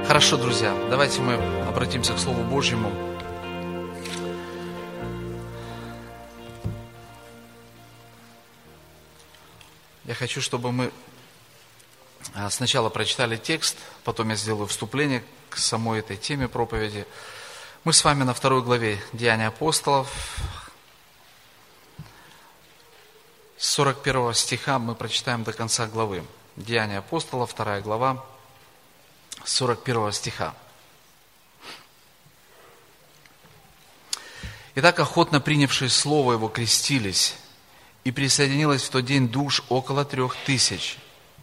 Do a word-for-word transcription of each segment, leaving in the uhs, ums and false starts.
Хорошо, друзья, давайте мы обратимся к Слову Божьему. Я хочу, чтобы мы сначала прочитали текст, потом я сделаю вступление к самой этой теме проповеди. Мы с вами на второй главе Деяния апостолов. С сорок первого стиха мы прочитаем до конца главы. Деяния апостолов, вторая глава, с сорок первого стиха. «Итак, охотно принявшие слово его крестились, и присоединилось в тот день душ около трех тысяч.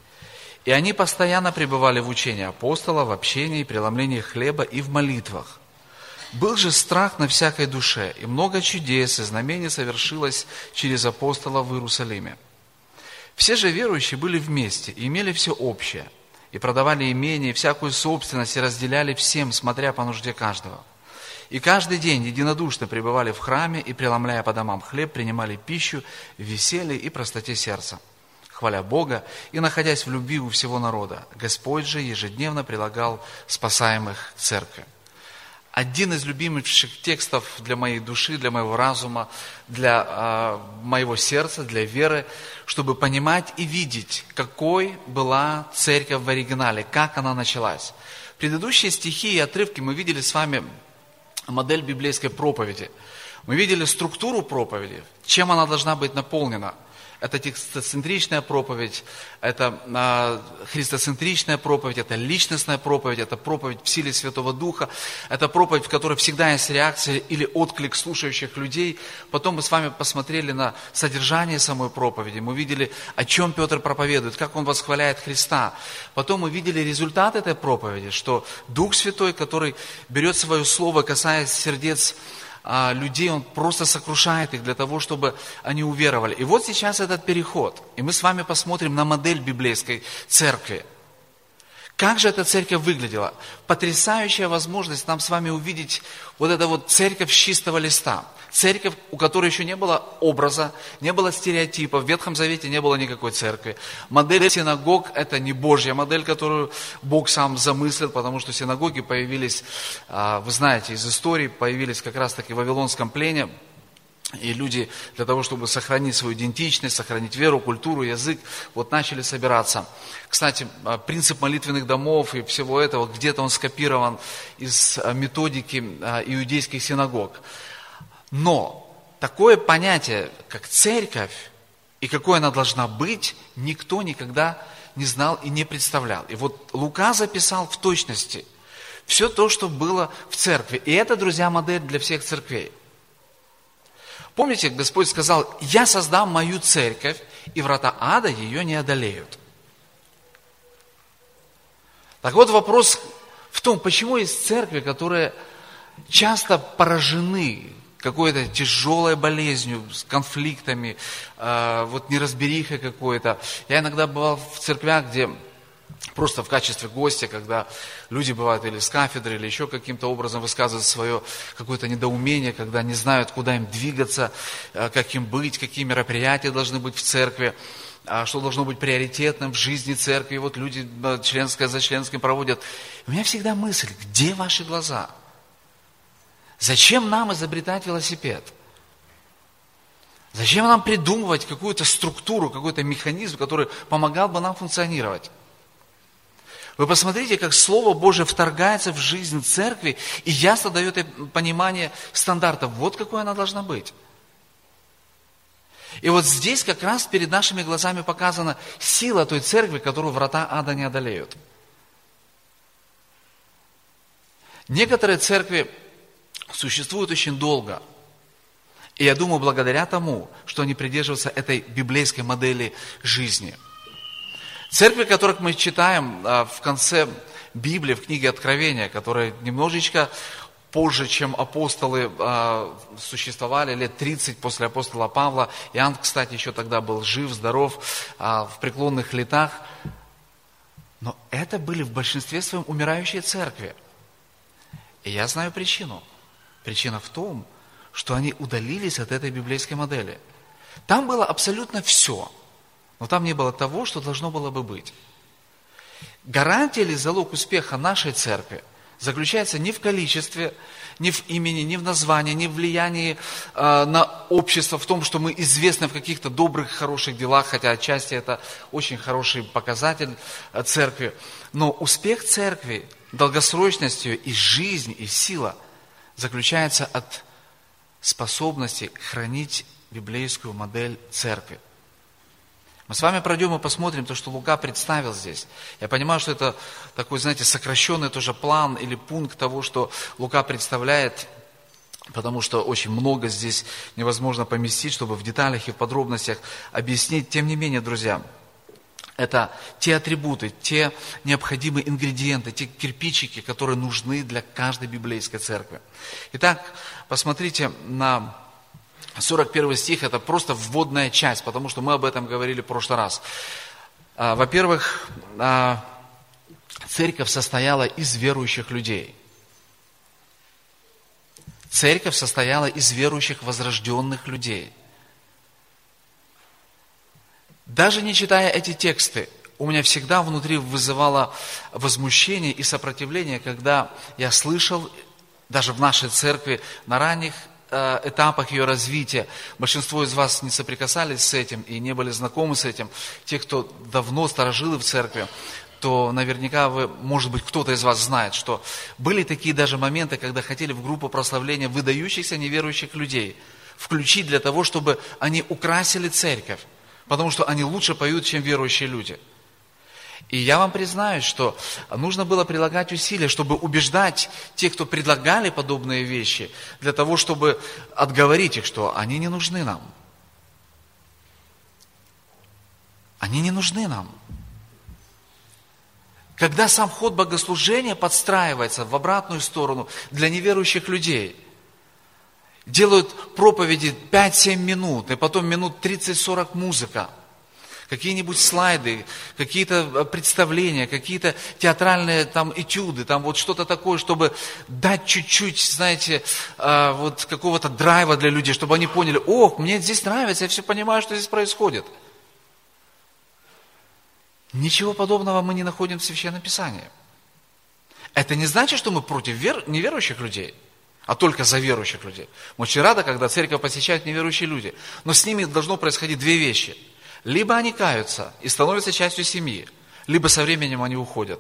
И они постоянно пребывали в учении апостола, в общении, преломлении хлеба и в молитвах. Был же страх на всякой душе, и много чудес и знамений совершилось через апостолов в Иерусалиме. Все же верующие были вместе и имели все общее, и продавали имение, и всякую собственность, и разделяли всем, смотря по нужде каждого. И каждый день единодушно пребывали в храме, и, преломляя по домам хлеб, принимали пищу в веселье и простоте сердца, хваля Бога и находясь в любви у всего народа. Господь же ежедневно прилагал спасаемых к церкви». Один из любимейших текстов для моей души, для моего разума, для э, моего сердца, для веры, чтобы понимать и видеть, какой была церковь в оригинале, как она началась. Предыдущие стихи и отрывки мы видели с вами модель библейской проповеди. Мы видели структуру проповеди, чем она должна быть наполнена. Это текстоцентричная проповедь, это э, христоцентричная проповедь, это личностная проповедь, это проповедь в силе Святого Духа, это проповедь, в которой всегда есть реакция или отклик слушающих людей. Потом мы с вами посмотрели на содержание самой проповеди, мы видели, о чем Петр проповедует, как он восхваляет Христа. Потом мы видели результат этой проповеди, что Дух Святой, который берет свое слово, касаясь сердец людей, он просто сокрушает их для того, чтобы они уверовали. И вот сейчас этот переход. И мы с вами посмотрим на модель библейской церкви. Как же эта церковь выглядела? Потрясающая возможность нам с вами увидеть вот эту вот церковь с чистого листа. Церковь, у которой еще не было образа, не было стереотипов. В Ветхом Завете не было никакой церкви. Модель синагог – это не Божья модель, которую Бог сам замыслил, потому что синагоги появились, вы знаете, из истории, появились как раз-таки в Вавилонском плене. И люди для того, чтобы сохранить свою идентичность, сохранить веру, культуру, язык, вот начали собираться. Кстати, принцип молитвенных домов и всего этого, где-то он скопирован из методики иудейских синагог. Но такое понятие, как церковь, и какой она должна быть, никто никогда не знал и не представлял. И вот Лука записал в точности все то, что было в церкви. И это, друзья, модель для всех церквей. Помните, Господь сказал: «Я создам мою церковь, и врата ада ее не одолеют». Так вот, вопрос в том, почему есть церкви, которые часто поражены какой-то тяжелой болезнью, с конфликтами, э, вот неразберихой какой-то. Я иногда бывал в церквях, где просто в качестве гостя, когда люди бывают или с кафедры, или еще каким-то образом высказывают свое какое-то недоумение, когда не знают, куда им двигаться, как им быть, какие мероприятия должны быть в церкви, что должно быть приоритетным в жизни церкви. И вот люди членское за членским проводят. У меня всегда мысль: где ваши глаза? Зачем нам изобретать велосипед? Зачем нам придумывать какую-то структуру, какой-то механизм, который помогал бы нам функционировать? Вы посмотрите, как Слово Божие вторгается в жизнь церкви и ясно дает понимание стандартов. Вот какой она должна быть. И вот здесь как раз перед нашими глазами показана сила той церкви, которую врата ада не одолеют. Некоторые церкви существуют очень долго. И я думаю, благодаря тому, что они придерживаются этой библейской модели жизни. Церкви, которых мы читаем в конце Библии, в книге Откровения, которые немножечко позже, чем апостолы существовали, лет тридцать после апостола Павла. Иоанн, кстати, еще тогда был жив, здоров, в преклонных летах. Но это были в большинстве своем умирающие церкви. И я знаю причину. Причина в том, что они удалились от этой библейской модели. Там было абсолютно все. Но там не было того, что должно было бы быть. Гарантия или залог успеха нашей церкви заключается не в количестве, не в имени, не в названии, не в влиянии э, на общество, в том, что мы известны в каких-то добрых, хороших делах, хотя отчасти это очень хороший показатель э, церкви. Но успех церкви, долгосрочность ее и жизнь, и сила заключается от способности хранить библейскую модель церкви. Мы с вами пройдем и посмотрим то, что Лука представил здесь. Я понимаю, что это такой, знаете, сокращенный тоже план или пункт того, что Лука представляет, потому что очень много здесь невозможно поместить, чтобы в деталях и в подробностях объяснить. Тем не менее, друзья, это те атрибуты, те необходимые ингредиенты, те кирпичики, которые нужны для каждой библейской церкви. Итак, посмотрите на сорок первый стих, это просто вводная часть, потому что мы об этом говорили в прошлый раз. Во-первых, церковь состояла из верующих людей. Церковь состояла из верующих возрожденных людей. Даже не читая эти тексты, у меня всегда внутри вызывало возмущение и сопротивление, когда я слышал, даже в нашей церкви, на ранних этапах ее развития. Большинство из вас не соприкасались с этим и не были знакомы с этим. Те, кто давно старожилы в церкви, то наверняка вы, может быть, кто-то из вас знает, что были такие даже моменты, когда хотели в группу прославления выдающихся неверующих людей включить для того, чтобы они украсили церковь, потому что они лучше поют, чем верующие люди. И я вам признаюсь, что нужно было прилагать усилия, чтобы убеждать тех, кто предлагали подобные вещи, для того, чтобы отговорить их, что они не нужны нам. Они не нужны нам. Когда сам ход богослужения подстраивается в обратную сторону для неверующих людей, делают проповеди пять-семь минут, и потом минут тридцать-сорок музыка, какие-нибудь слайды, какие-то представления, какие-то театральные там этюды, там вот что-то такое, чтобы дать чуть-чуть, знаете, вот какого-то драйва для людей, чтобы они поняли: ох, мне здесь нравится, я все понимаю, что здесь происходит. Ничего подобного мы не находим в Священном Писании. Это не значит, что мы против вер... неверующих людей, а только за верующих людей. Мы очень рады, когда церковь посещают неверующие люди, но с ними должно происходить две вещи. Либо они каются и становятся частью семьи, либо со временем они уходят.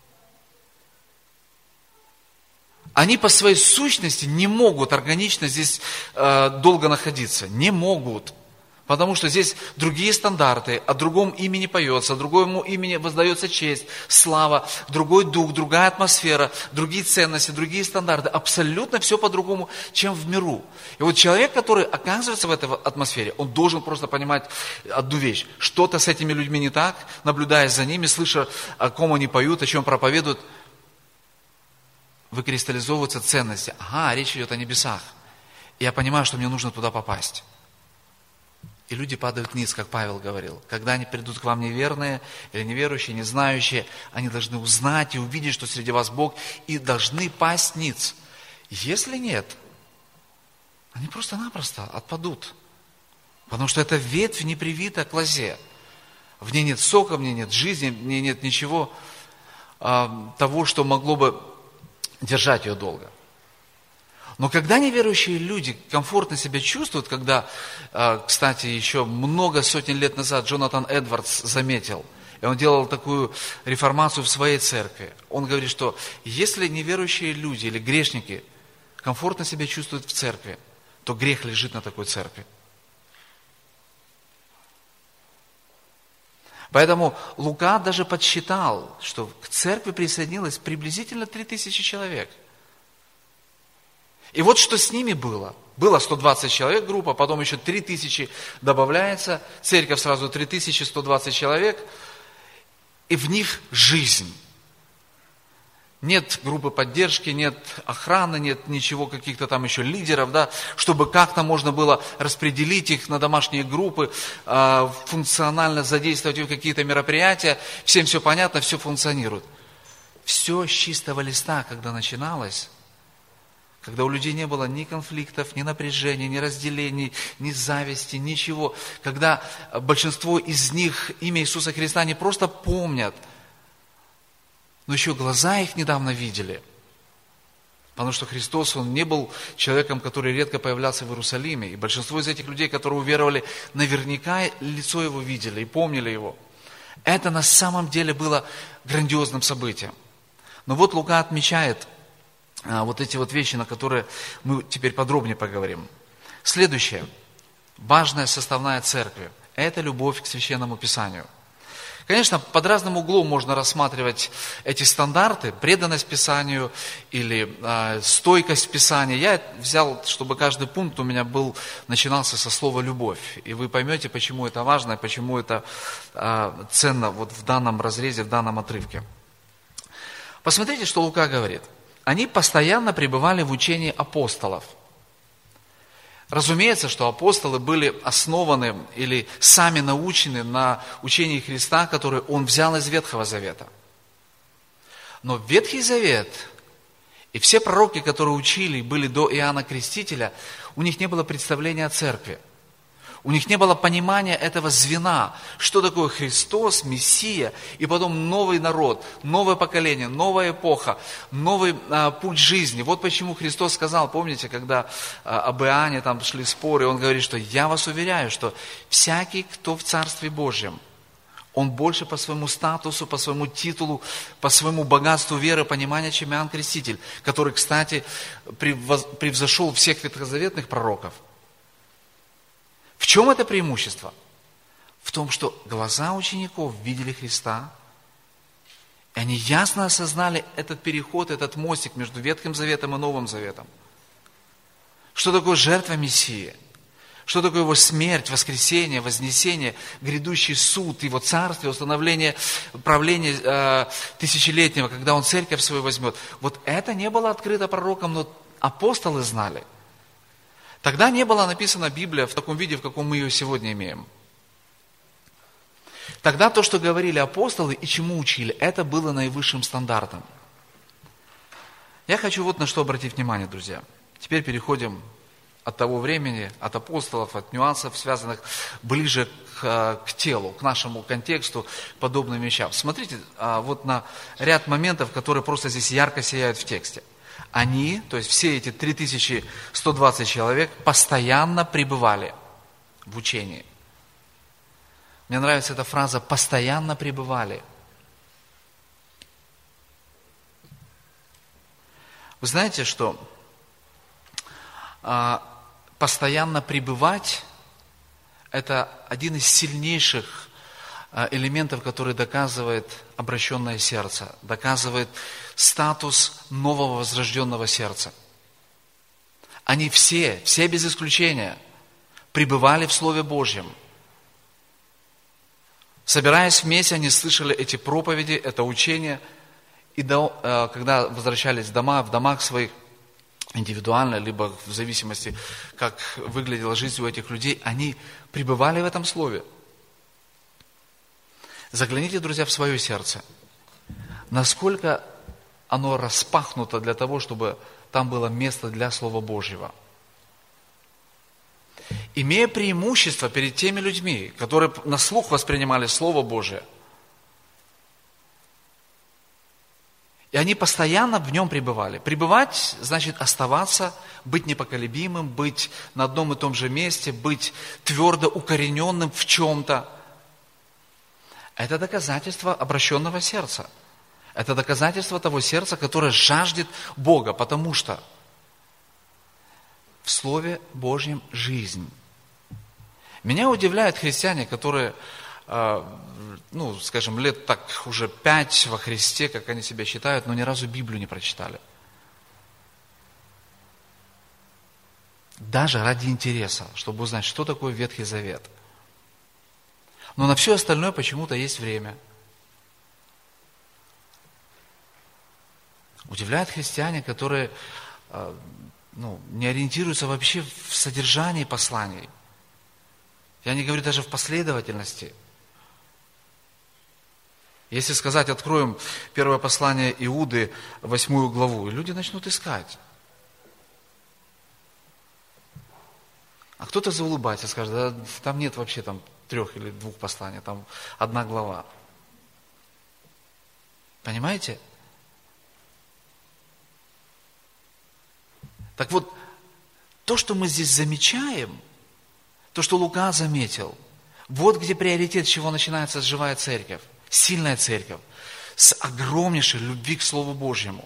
Они по своей сущности не могут органично здесь э, долго находиться. Не могут. Потому что здесь другие стандарты, о другом имени поется, о другому имени воздается честь, слава, другой дух, другая атмосфера, другие ценности, другие стандарты. Абсолютно все по-другому, чем в миру. И вот человек, который оказывается в этой атмосфере, он должен просто понимать одну вещь. Что-то с этими людьми не так, наблюдая за ними, слыша, о ком они поют, о чем проповедуют, выкристаллизовываются ценности. Ага, речь идет о небесах. И я понимаю, что мне нужно туда попасть. И люди падают вниз, как Павел говорил. Когда они придут к вам неверные или неверующие, не знающие, они должны узнать и увидеть, что среди вас Бог, и должны пасть ниц. Если нет, они просто-напросто отпадут. Потому что эта ветвь не привита к лозе. В ней нет сока, в ней нет жизни, в ней нет ничего а, того, что могло бы держать ее долго. Но когда неверующие люди комфортно себя чувствуют, когда, кстати, еще много сотен лет назад Джонатан Эдвардс заметил, и он делал такую реформацию в своей церкви, он говорит, что если неверующие люди или грешники комфортно себя чувствуют в церкви, то грех лежит на такой церкви. Поэтому Лука даже подсчитал, что к церкви присоединилось приблизительно три тысячи человек. И вот что с ними было. Было сто двадцать человек группа, потом еще три тысячи добавляется, церковь сразу три тысячи сто двадцать человек, и в них жизнь. Нет группы поддержки, нет охраны, нет ничего, каких-то там еще лидеров, да, чтобы как-то можно было распределить их на домашние группы, функционально задействовать их в какие-то мероприятия. Всем все понятно, все функционирует. Все с чистого листа, когда начиналось, когда у людей не было ни конфликтов, ни напряжений, ни разделений, ни зависти, ничего. Когда большинство из них имя Иисуса Христа не просто помнят, но еще глаза их недавно видели. Потому что Христос, Он не был человеком, который редко появлялся в Иерусалиме. И большинство из этих людей, которые уверовали, наверняка лицо Его видели и помнили Его. Это на самом деле было грандиозным событием. Но вот Лука отмечает а, вот эти вот вещи, на которые мы теперь подробнее поговорим. Следующее. Важная составная церкви – это любовь к Священному Писанию. Конечно, под разным углом можно рассматривать эти стандарты, преданность Писанию или э, стойкость Писания. Я взял, чтобы каждый пункт у меня был, начинался со слова «любовь». И вы поймете, почему это важно, и почему это э, ценно вот в данном разрезе, в данном отрывке. Посмотрите, что Лука говорит. Они постоянно пребывали в учении апостолов. Разумеется, что апостолы были основаны или сами научены на учении Христа, которое Он взял из Ветхого Завета. Но Ветхий Завет и все пророки, которые учили и были до Иоанна Крестителя, у них не было представления о церкви. У них не было понимания этого звена, что такое Христос, Мессия, и потом новый народ, новое поколение, новая эпоха, новый а, путь жизни. Вот почему Христос сказал, помните, когда а, об Иоанне там шли споры, Он говорит, что я вас уверяю, что всякий, кто в Царстве Божьем, он больше по своему статусу, по своему титулу, по своему богатству веры, понимания, чем Иоанн Креститель, который, кстати, превзошел всех ветхозаветных пророков. В чем это преимущество? В том, что глаза учеников видели Христа, и они ясно осознали этот переход, этот мостик между Ветхим Заветом и Новым Заветом. Что такое жертва Мессии? Что такое Его смерть, воскресение, вознесение, грядущий суд, Его царствие, установление правления э, тысячелетнего, когда Он церковь свою возьмет. Вот это не было открыто пророкам, но апостолы знали. Тогда не была написана Библия в таком виде, в каком мы ее сегодня имеем. Тогда то, что говорили апостолы и чему учили, это было наивысшим стандартом. Я хочу вот на что обратить внимание, друзья. Теперь переходим от того времени, от апостолов, от нюансов, связанных ближе к, к телу, к нашему контексту, к подобным вещам. Смотрите вот на ряд моментов, которые просто здесь ярко сияют в тексте. Они, то есть все эти три тысячи сто двадцать человек, постоянно пребывали в учении. Мне нравится эта фраза «постоянно пребывали». Вы знаете, что а, постоянно пребывать – это один из сильнейших элементов, который доказывает обращенное сердце, доказывает статус нового возрожденного сердца. Они все, все без исключения, пребывали в Слове Божьем. Собираясь вместе, они слышали эти проповеди, это учение, и до, когда возвращались в дома, в домах своих, индивидуально, либо в зависимости, как выглядела жизнь у этих людей, они пребывали в этом Слове. Загляните, друзья, в свое сердце. Насколько оно распахнуто для того, чтобы там было место для Слова Божьего. Имея преимущество перед теми людьми, которые на слух воспринимали Слово Божие, и они постоянно в нем пребывали. Пребывать значит оставаться, быть непоколебимым, быть на одном и том же месте, быть твердо укорененным в чем-то. Это доказательство обращенного сердца. Это доказательство того сердца, которое жаждет Бога, потому что в Слове Божьем жизнь. Меня удивляют христиане, которые, ну, скажем, лет так уже пять во Христе, как они себя считают, но ни разу Библию не прочитали. Даже ради интереса, чтобы узнать, что такое Ветхий Завет. Но на все остальное почему-то есть время. Удивляют христиане, которые ну, не ориентируются вообще в содержании посланий. Я не говорю даже в последовательности. Если сказать, откроем первое послание Иуды, восьмую главу, и люди начнут искать. А кто-то заулыбается, скажет, да, там нет вообще там трех или двух посланий, там одна глава. Понимаете? Так вот, то, что мы здесь замечаем, то, что Лука заметил, вот где приоритет, с чего начинается живая церковь, сильная церковь, с огромнейшей любви к Слову Божьему.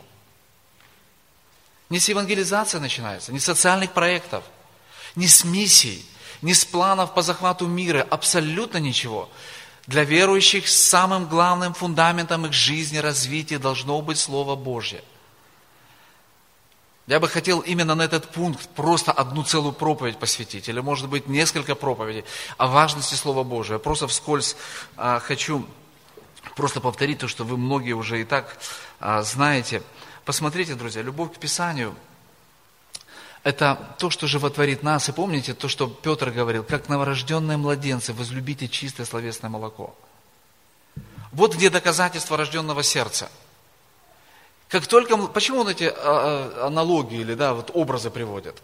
Не с евангелизации начинается, не с социальных проектов, не с миссий, не с планов по захвату мира, абсолютно ничего. Для верующих самым главным фундаментом их жизни, развития должно быть Слово Божье. Я бы хотел именно на этот пункт просто одну целую проповедь посвятить, или, может быть, несколько проповедей о важности Слова Божьего. Я просто вскользь а, хочу просто повторить то, что вы многие уже и так а, знаете. Посмотрите, друзья, любовь к Писанию – это то, что животворит нас. И помните то, что Петр говорил, как новорожденные младенцы, возлюбите чистое словесное молоко. Вот где доказательство рожденного сердца. Как только, почему он эти аналогии или да, вот образы приводит?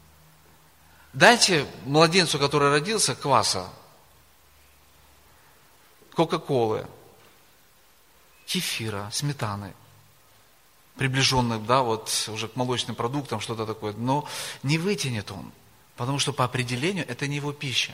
Дайте младенцу, который родился, кваса, кока-колы, кефира, сметаны, приближенных, да, вот уже к молочным продуктам, что-то такое, но не вытянет он, потому что по определению это не его пища.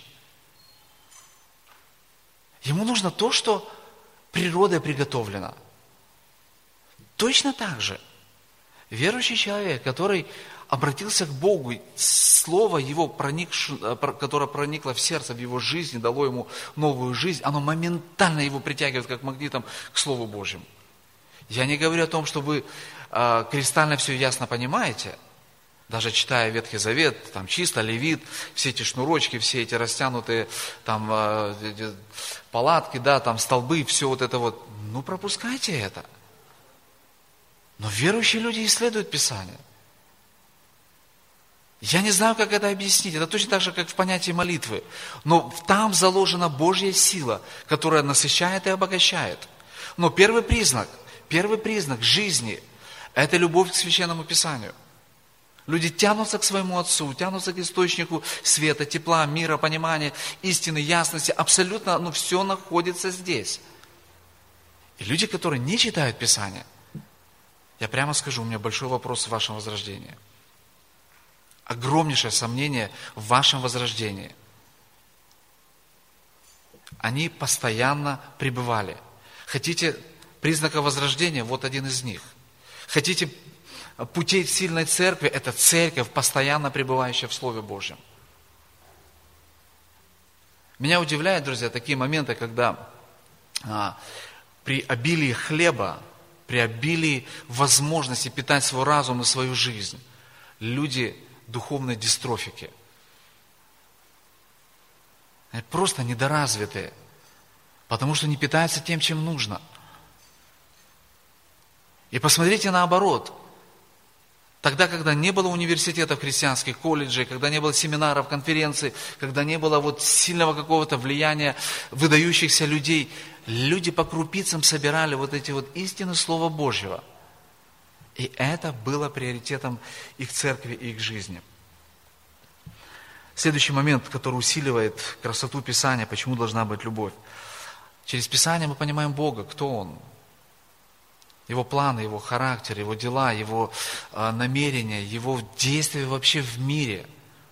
Ему нужно то, что природой приготовлено. Точно так же верующий человек, который обратился к Богу, слово его, проникшее, которое проникло в сердце, в его жизнь, дало ему новую жизнь, оно моментально его притягивает как магнитом к Слову Божьему. Я не говорю о том, что вы э, кристально все ясно понимаете, даже читая Ветхий Завет, там чисто, Левит, все эти шнурочки, все эти растянутые там э, палатки, да, там столбы, все вот это вот, ну пропускайте это. Но верующие люди исследуют Писание. Я не знаю, как это объяснить. Это точно так же, как в понятии молитвы. Но там заложена Божья сила, которая насыщает и обогащает. Но первый признак, первый признак жизни – это любовь к Священному Писанию. Люди тянутся к своему Отцу, тянутся к источнику света, тепла, мира, понимания, истины, ясности. Абсолютно, ну, все находится здесь. И люди, которые не читают Писание, я прямо скажу, у меня большой вопрос в вашем возрождении. Огромнейшее сомнение в вашем возрождении. Они постоянно пребывали. Хотите признака возрождения? Вот один из них. Хотите путей сильной церкви? Это церковь, постоянно пребывающая в Слове Божьем. Меня удивляют, друзья, такие моменты, когда а, при обилии хлеба, при обилии возможности питать свой разум и свою жизнь, люди духовные дистрофики. Они просто недоразвитые, потому что не питаются тем, чем нужно. И посмотрите наоборот. Тогда, когда не было университетов христианских, колледжей, когда не было семинаров, конференций, когда не было вот сильного какого-то влияния выдающихся людей, люди по крупицам собирали вот эти вот истины Слова Божьего. И это было приоритетом их церкви и их жизни. Следующий момент, который усиливает красоту Писания, почему должна быть любовь. Через Писание мы понимаем Бога, кто Он. Его планы, Его характер, Его дела, Его э, намерения, Его действия вообще в мире.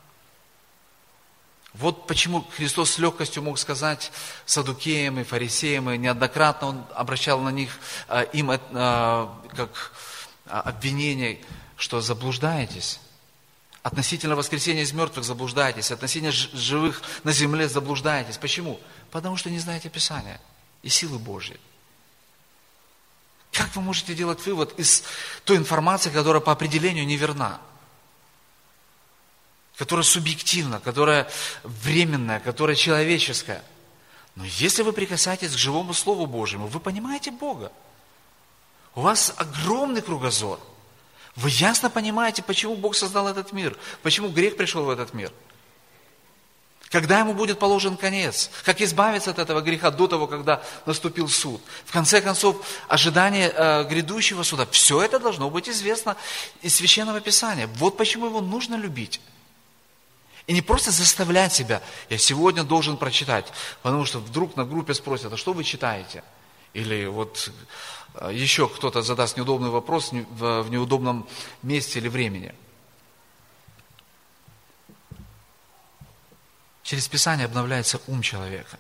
Вот почему Христос с легкостью мог сказать саддукеям и фарисеям, и неоднократно Он обращал на них, э, им э, как обвинение, что заблуждаетесь. Относительно воскресения из мертвых заблуждаетесь, относительно живых на земле заблуждаетесь. Почему? Потому что не знаете Писания и силы Божьей. Как вы можете делать вывод из той информации, которая по определению неверна? Которая субъективна, которая временная, которая человеческая. Но если вы прикасаетесь к живому Слову Божьему, вы понимаете Бога. У вас огромный кругозор. Вы ясно понимаете, почему Бог создал этот мир, почему грех пришел в этот мир. Когда ему будет положен конец, как избавиться от этого греха до того, когда наступил суд. В конце концов, ожидание э, грядущего суда, все это должно быть известно из Священного Писания. Вот почему его нужно любить. И не просто заставлять себя, я сегодня должен прочитать, потому что вдруг на группе спросят, а что вы читаете? Или вот еще кто-то задаст неудобный вопрос в неудобном месте или времени. Через Писание обновляется ум человека.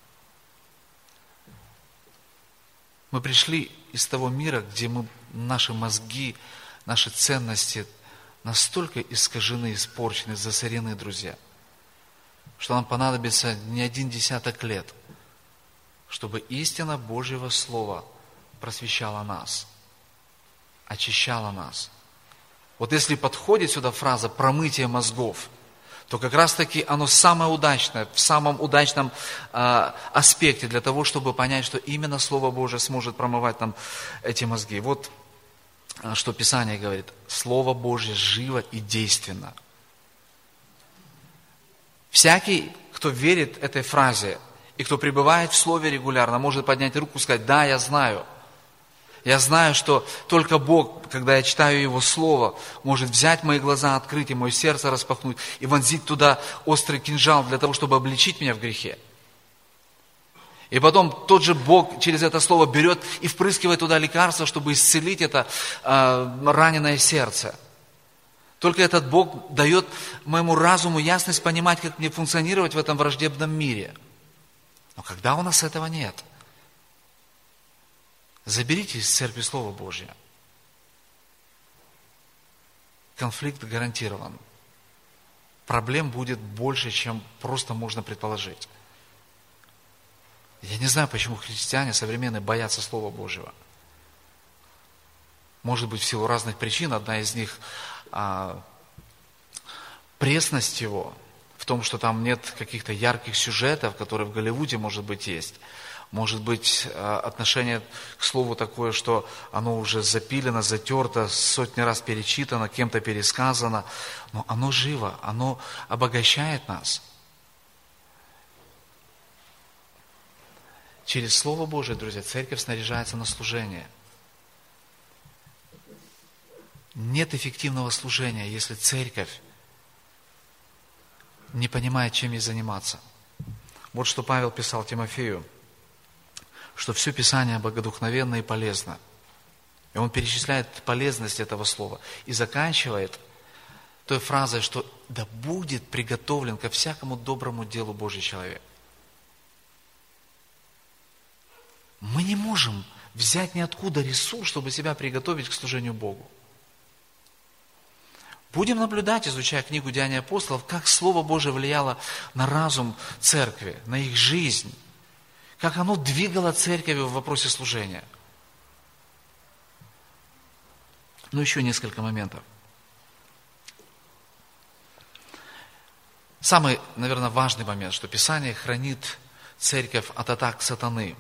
Мы пришли из того мира, где мы, наши мозги, наши ценности настолько искажены, испорчены, засорены, друзья, что нам понадобится не один десяток лет, чтобы истина Божьего Слова просвещала нас, очищала нас. Вот если подходит сюда фраза «промытие мозгов», то как раз-таки оно самое удачное, в самом удачном э, аспекте для того, чтобы понять, что именно Слово Божие сможет промывать нам эти мозги. Вот э, что Писание говорит. Слово Божье живо и действенно. Всякий, кто верит этой фразе и кто пребывает в Слове регулярно, может поднять руку и сказать: да, я знаю. Я знаю, что только Бог, когда я читаю Его Слово, может взять мои глаза, открыть и мое сердце распахнуть и вонзить туда острый кинжал для того, чтобы обличить меня в грехе. И потом тот же Бог через это Слово берет и впрыскивает туда лекарство, чтобы исцелить это э, раненое сердце. Только этот Бог дает моему разуму ясность понимать, как мне функционировать в этом враждебном мире. Но когда у нас этого нет? Заберите из церкви Слово Божье. Конфликт гарантирован. Проблем будет больше, чем просто можно предположить. Я не знаю, почему христиане современные боятся Слова Божьего. Может быть, в силу разных причин. Одна из них а, пресность его, в том, что там нет каких-то ярких сюжетов, которые в Голливуде, может быть, есть. Может быть, отношение к слову такое, что оно уже запилено, затерто, сотни раз перечитано, кем-то пересказано, но оно живо, оно обогащает нас. Через Слово Божие, друзья, церковь снаряжается на служение. Нет эффективного служения, если церковь не понимает, чем ей заниматься. Вот что Павел писал Тимофею, что все Писание богодухновенно и полезно. И он перечисляет полезность этого слова и заканчивает той фразой, что да будет приготовлен ко всякому доброму делу Божий человек. Мы не можем взять ниоткуда ресурс, чтобы себя приготовить к служению Богу. Будем наблюдать, изучая книгу Деяний апостолов, как Слово Божие влияло на разум церкви, на их жизнь. Как оно двигало церковью в вопросе служения. Ну, еще несколько моментов. Самый, наверное, важный момент, что Писание хранит церковь от атак сатаны.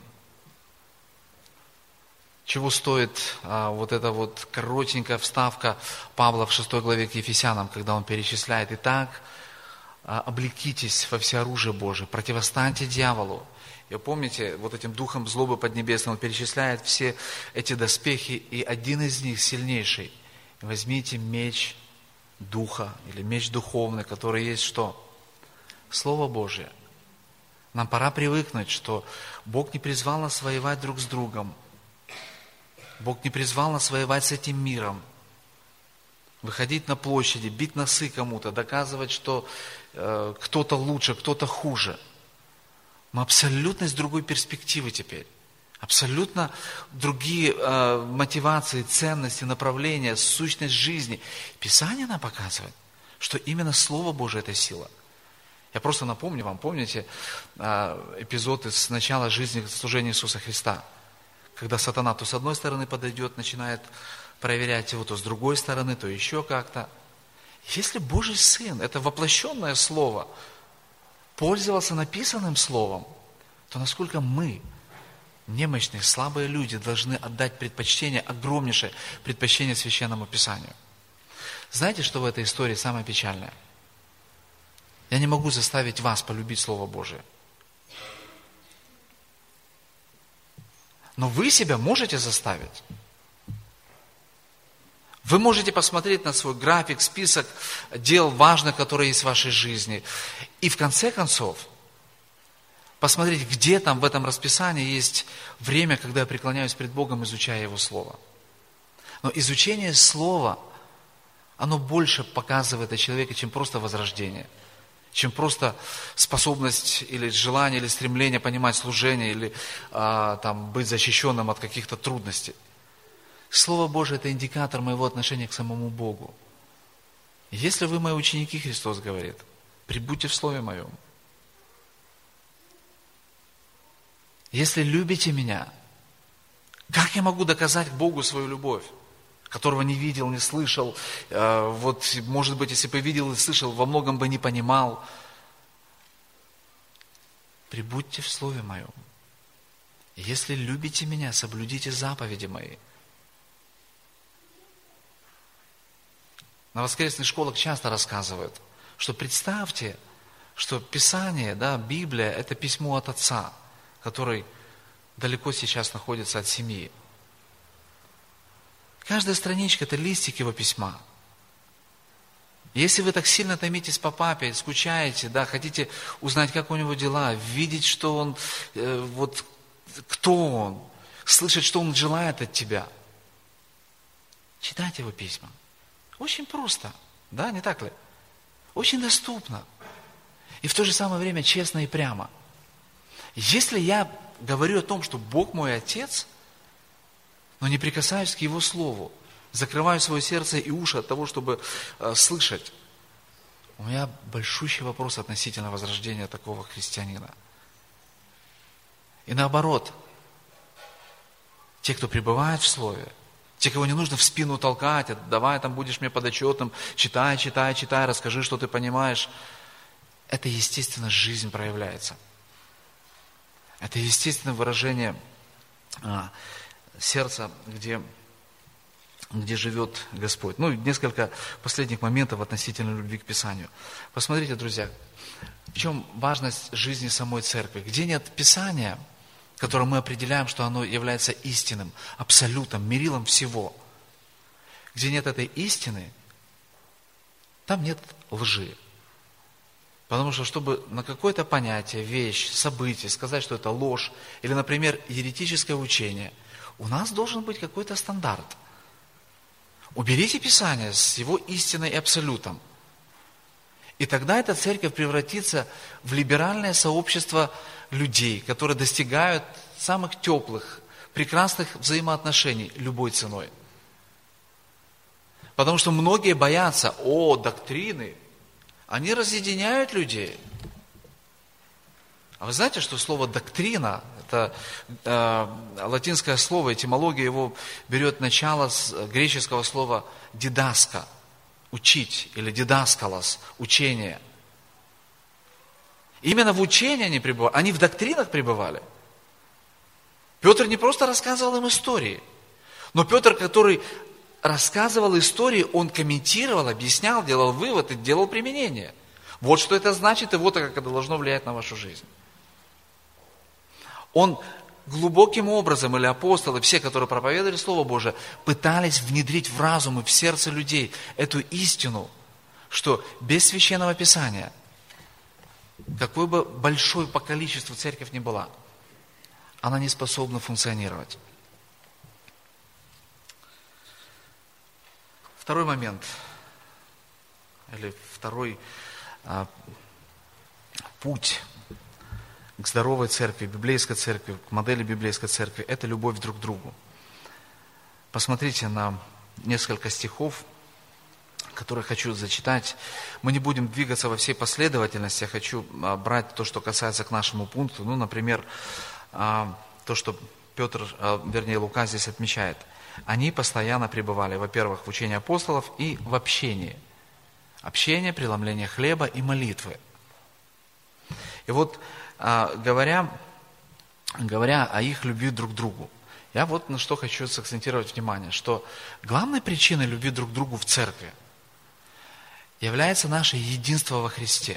Чего стоит а, вот эта вот коротенькая вставка Павла в шестой главе к Ефесянам, когда он перечисляет: «Итак, а, облекитесь во всеоружие Божие, противостаньте дьяволу». И помните, вот этим духом злобы поднебесной он перечисляет все эти доспехи, и один из них сильнейший. Возьмите меч духа, или меч духовный, который есть что? Слово Божие. Нам пора привыкнуть, что Бог не призвал нас воевать друг с другом. Бог не призвал нас воевать с этим миром. Выходить на площади, бить носы кому-то, доказывать, что э, кто-то лучше, кто-то хуже. Мы абсолютно из другой перспективы теперь. Абсолютно другие э, мотивации, ценности, направления, сущность жизни. Писание нам показывает, что именно Слово Божие – это сила. Я просто напомню вам, помните э, эпизоды с начала жизни служения Иисуса Христа, когда сатана то с одной стороны подойдет, начинает проверять его, то с другой стороны, то еще как-то. Если Божий Сын – это воплощенное Слово, пользовался написанным Словом, то насколько мы, немощные, слабые люди, должны отдать предпочтение, огромнейшее предпочтение Священному Писанию. Знаете, что в этой истории самое печальное? Я не могу заставить вас полюбить Слово Божие. Но вы себя можете заставить. Вы можете посмотреть на свой график, список дел важных, которые есть в вашей жизни. И в конце концов, посмотреть, где там в этом расписании есть время, когда я преклоняюсь пред Богом, изучая Его Слово. Но изучение Слова, оно больше показывает о человеке, чем просто возрождение. чем просто способность или желание, или стремление понимать служение, или а, там, быть защищенным от каких-то трудностей. Слово Божие – это индикатор моего отношения к самому Богу. Если вы мои ученики, Христос говорит, пребудьте в Слове Моем. Если любите Меня, как я могу доказать Богу свою любовь, которого не видел, не слышал, вот, может быть, если бы видел и слышал, во многом бы не понимал. Пребудьте в Слове Моем. Если любите Меня, соблюдите заповеди Мои. На воскресных школах часто рассказывают, что представьте, что Писание, да, Библия – это письмо от Отца, который далеко сейчас находится от семьи. Каждая страничка – это листик Его письма. Если вы так сильно томитесь по папе, скучаете, да, хотите узнать, как у него дела, видеть, что он, э, вот, кто он, слышать, что он желает от тебя, читайте его письма. Очень просто, да, не так ли? Очень доступно. И в то же самое время честно и прямо. Если я говорю о том, что Бог мой Отец, но не прикасаюсь к Его Слову, закрываю свое сердце и уши от того, чтобы э, слышать, у меня большущий вопрос относительно возрождения такого христианина. И наоборот, те, кто пребывает в Слове, те, кого не нужно в спину толкать, давай там будешь мне подотчетным, читай, читай, читай, расскажи, что ты понимаешь. Это, естественно, жизнь проявляется. Это, естественно, выражение а, сердца, где, где живет Господь. Ну, несколько последних моментов относительно любви к Писанию. Посмотрите, друзья, в чем важность жизни самой церкви. Где нет Писания, которое мы определяем, что оно является истинным, абсолютом, мерилом всего. Где нет этой истины, там нет лжи. Потому что, чтобы на какое-то понятие, вещь, событие сказать, что это ложь, или, например, еретическое учение, у нас должен быть какой-то стандарт. Уберите Писание с его истиной и абсолютом. И тогда эта церковь превратится в либеральное сообщество людей, которые достигают самых теплых, прекрасных взаимоотношений любой ценой. Потому что многие боятся, о, доктрины, они разъединяют людей. А вы знаете, что слово «доктрина» – это э, латинское слово, этимология его берет начало с греческого слова «дидаска», учить, или «дидаскалос», учение. Именно в учении они пребывали, они в доктринах пребывали. Петр не просто рассказывал им истории, но Петр, который рассказывал истории, он комментировал, объяснял, делал вывод и делал применение. Вот что это значит, и вот как это должно влиять на вашу жизнь. Он глубоким образом, или апостолы, все, которые проповедовали Слово Божие, пытались внедрить в разум и в сердце людей эту истину, что без Священного Писания, какой бы большой по количеству церковь ни была, она не способна функционировать. Второй момент, или второй а, путь к здоровой церкви, библейской церкви, к модели библейской церкви, это любовь друг к другу. Посмотрите на несколько стихов, которые хочу зачитать. Мы не будем двигаться во всей последовательности, я хочу брать то, что касается к нашему пункту. Ну, например, то, что Петр, вернее, Лука здесь отмечает. Они постоянно пребывали, во-первых, в учении апостолов и в общении. Общение, преломление хлеба и молитвы. И вот, говоря, говоря о их любви друг к другу, я вот на что хочу сакцентировать внимание, что главной причиной любви друг к другу в церкви является наше единство во Христе.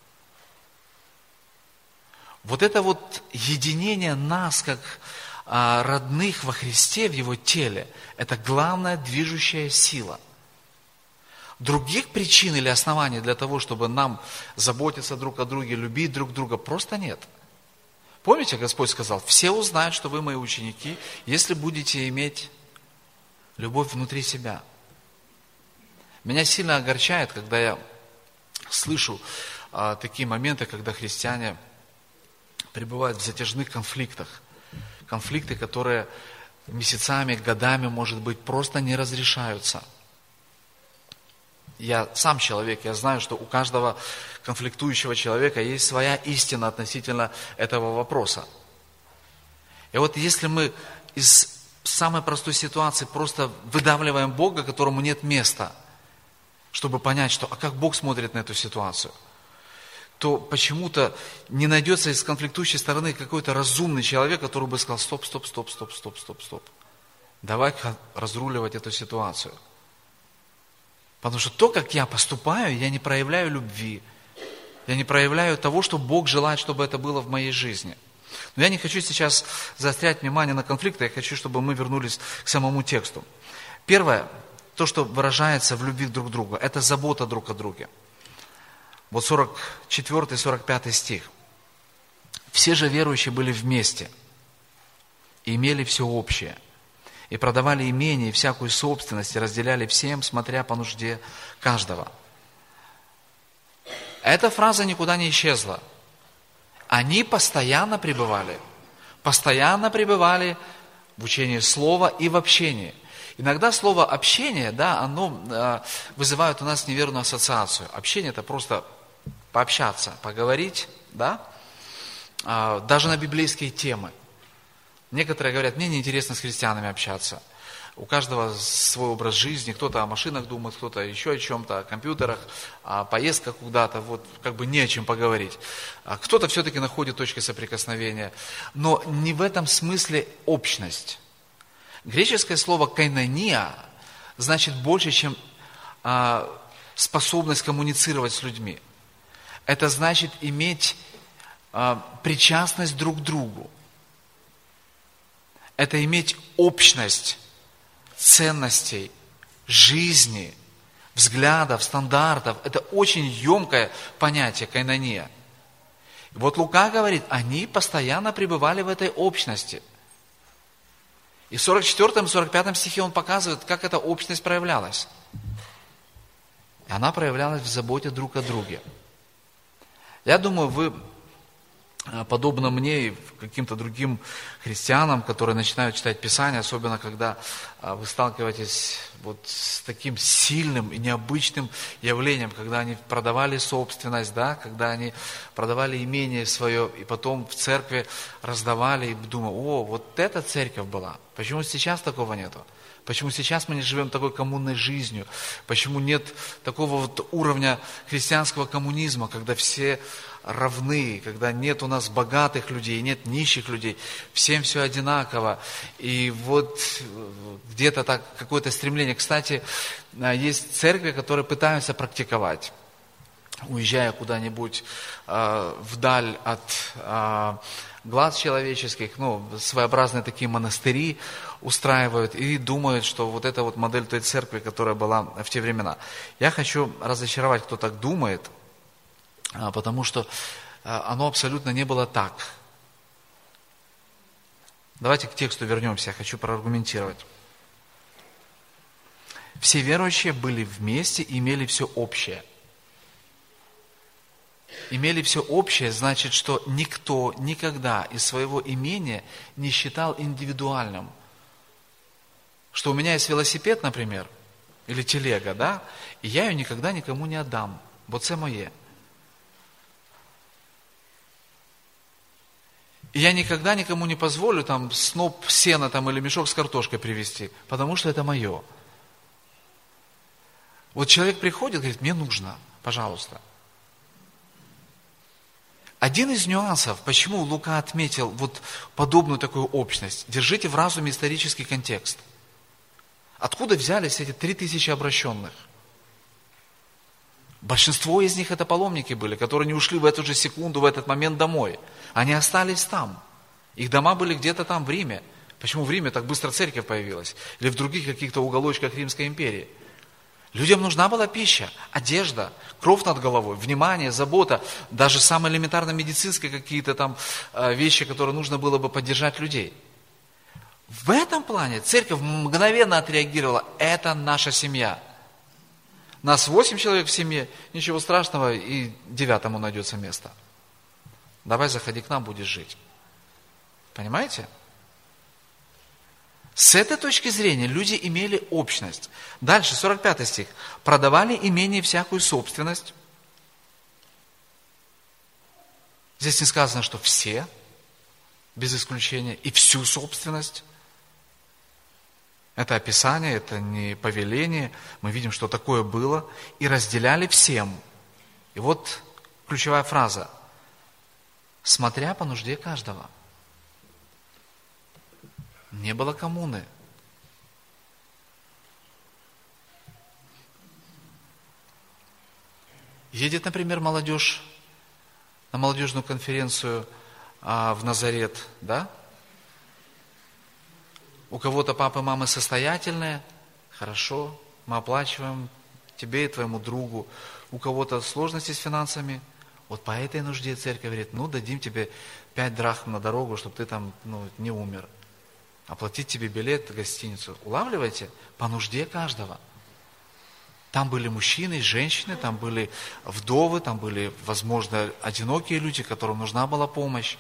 Вот это вот единение нас, как а, родных во Христе, в Его теле, это главная движущая сила. Других причин или оснований для того, чтобы нам заботиться друг о друге, любить друг друга, просто нет. Помните, Господь сказал, все узнают, что вы мои ученики, если будете иметь любовь внутри себя. Меня сильно огорчает, когда я слышу а, такие моменты, когда христиане пребывают в затяжных конфликтах. Конфликты, которые месяцами, годами, может быть, просто не разрешаются. Я сам человек, я знаю, что у каждого конфликтующего человека есть своя истина относительно этого вопроса. И вот если мы из самой простой ситуации просто выдавливаем Бога, которому нет места, чтобы понять, что, а как Бог смотрит на эту ситуацию, то почему-то не найдется из конфликтующей стороны какой-то разумный человек, который бы сказал, стоп, стоп, стоп, стоп, стоп, стоп, стоп. Давай-ка разруливать эту ситуацию. Потому что то, как я поступаю, я не проявляю любви, я не проявляю того, что Бог желает, чтобы это было в моей жизни. Но я не хочу сейчас заострять внимание на конфликты, я хочу, чтобы мы вернулись к самому тексту. Первое, то, что выражается в любви друг к другу, это забота друг о друге. Вот сорок четвёртый сорок пятый стих. «Все же верующие были вместе и имели все общее, и продавали имение и всякую собственность, и разделяли всем, смотря по нужде каждого». Эта фраза никуда не исчезла. Они постоянно пребывали, постоянно пребывали в учении слова и в общении. Иногда слово «общение», да, оно э, вызывает у нас неверную ассоциацию. Общение – это просто пообщаться, поговорить, да, э, даже на библейские темы. Некоторые говорят, мне неинтересно с христианами общаться. У каждого свой образ жизни, кто-то о машинах думает, кто-то еще о чем-то, о компьютерах, о поездках куда-то, вот как бы не о чем поговорить. Кто-то все-таки находит точки соприкосновения, но не в этом смысле общность. Греческое слово «кайнония» значит больше, чем а, способность коммуницировать с людьми. Это значит иметь а, причастность друг к другу. Это иметь общность ценностей, жизни, взглядов, стандартов. Это очень емкое понятие кайнония. И вот Лука говорит, они постоянно пребывали в этой общности. И в сорок четвёртом и сорок пятом стихе он показывает, как эта общность проявлялась. И она проявлялась в заботе друг о друге. Я думаю, вы, подобно мне и каким-то другим христианам, которые начинают читать Писание, особенно когда вы сталкиваетесь вот с таким сильным и необычным явлением, когда они продавали собственность, да, когда они продавали имение свое, и потом в церкви раздавали, и думаю, о, вот эта церковь была. Почему сейчас такого нету? Почему сейчас мы не живем такой коммунной жизнью? Почему нет такого вот уровня христианского коммунизма, когда все равны, когда нет у нас богатых людей, нет нищих людей, всем все одинаково. И вот где-то так какое-то стремление. Кстати, есть церкви, которые пытаются практиковать, уезжая куда-нибудь э, вдаль от э, глаз человеческих, ну, своеобразные такие монастыри устраивают и думают, что вот это вот модель той церкви, которая была в те времена. Я хочу разочаровать, кто так думает, потому что оно абсолютно не было так. Давайте к тексту вернемся, я хочу проаргументировать. Все верующие были вместе и имели все общее. Имели все общее, значит, что никто никогда из своего имения не считал индивидуальным. Что у меня есть велосипед, например, или телега, да, и я ее никогда никому не отдам. Вот это мое. И я никогда никому не позволю там сноп сена там, или мешок с картошкой привезти, потому что это мое. Вот человек приходит, говорит, мне нужно, пожалуйста. Один из нюансов, почему Лука отметил вот подобную такую общность, держите в разуме исторический контекст. Откуда взялись эти три тысячи обращенных? Большинство из них это паломники были, которые не ушли в эту же секунду, в этот момент домой. Они остались там. Их дома были где-то там в Риме. Почему в Риме так быстро церковь появилась? Или в других каких-то уголочках Римской империи? Людям нужна была пища, одежда, кров над головой, внимание, забота, даже самые элементарно медицинские какие-то там вещи, которые нужно было бы поддержать людей. В этом плане церковь мгновенно отреагировала, это наша семья. Нас восемь человек в семье, ничего страшного, и девятому найдется место. Давай заходи к нам, будешь жить. Понимаете? С этой точки зрения люди имели общность. Дальше, сорок пятый стих. Продавали имение всякую собственность. Здесь не сказано, что все, без исключения, и всю собственность. Это описание, это не повеление. Мы видим, что такое было. И разделяли всем. И вот ключевая фраза. Смотря по нужде каждого. Не было коммуны. Едет, например, молодежь на молодежную конференцию а, в Назарет, да? У кого-то папы и мамы состоятельные, хорошо, мы оплачиваем тебе и твоему другу. У кого-то сложности с финансами, вот по этой нужде церковь говорит, ну дадим тебе пять драхм на дорогу, чтобы ты там ну, не умер. Оплатить тебе билет в гостиницу. Улавливайте? По нужде каждого. Там были мужчины, женщины, там были вдовы, там были, возможно, одинокие люди, которым нужна была помощь.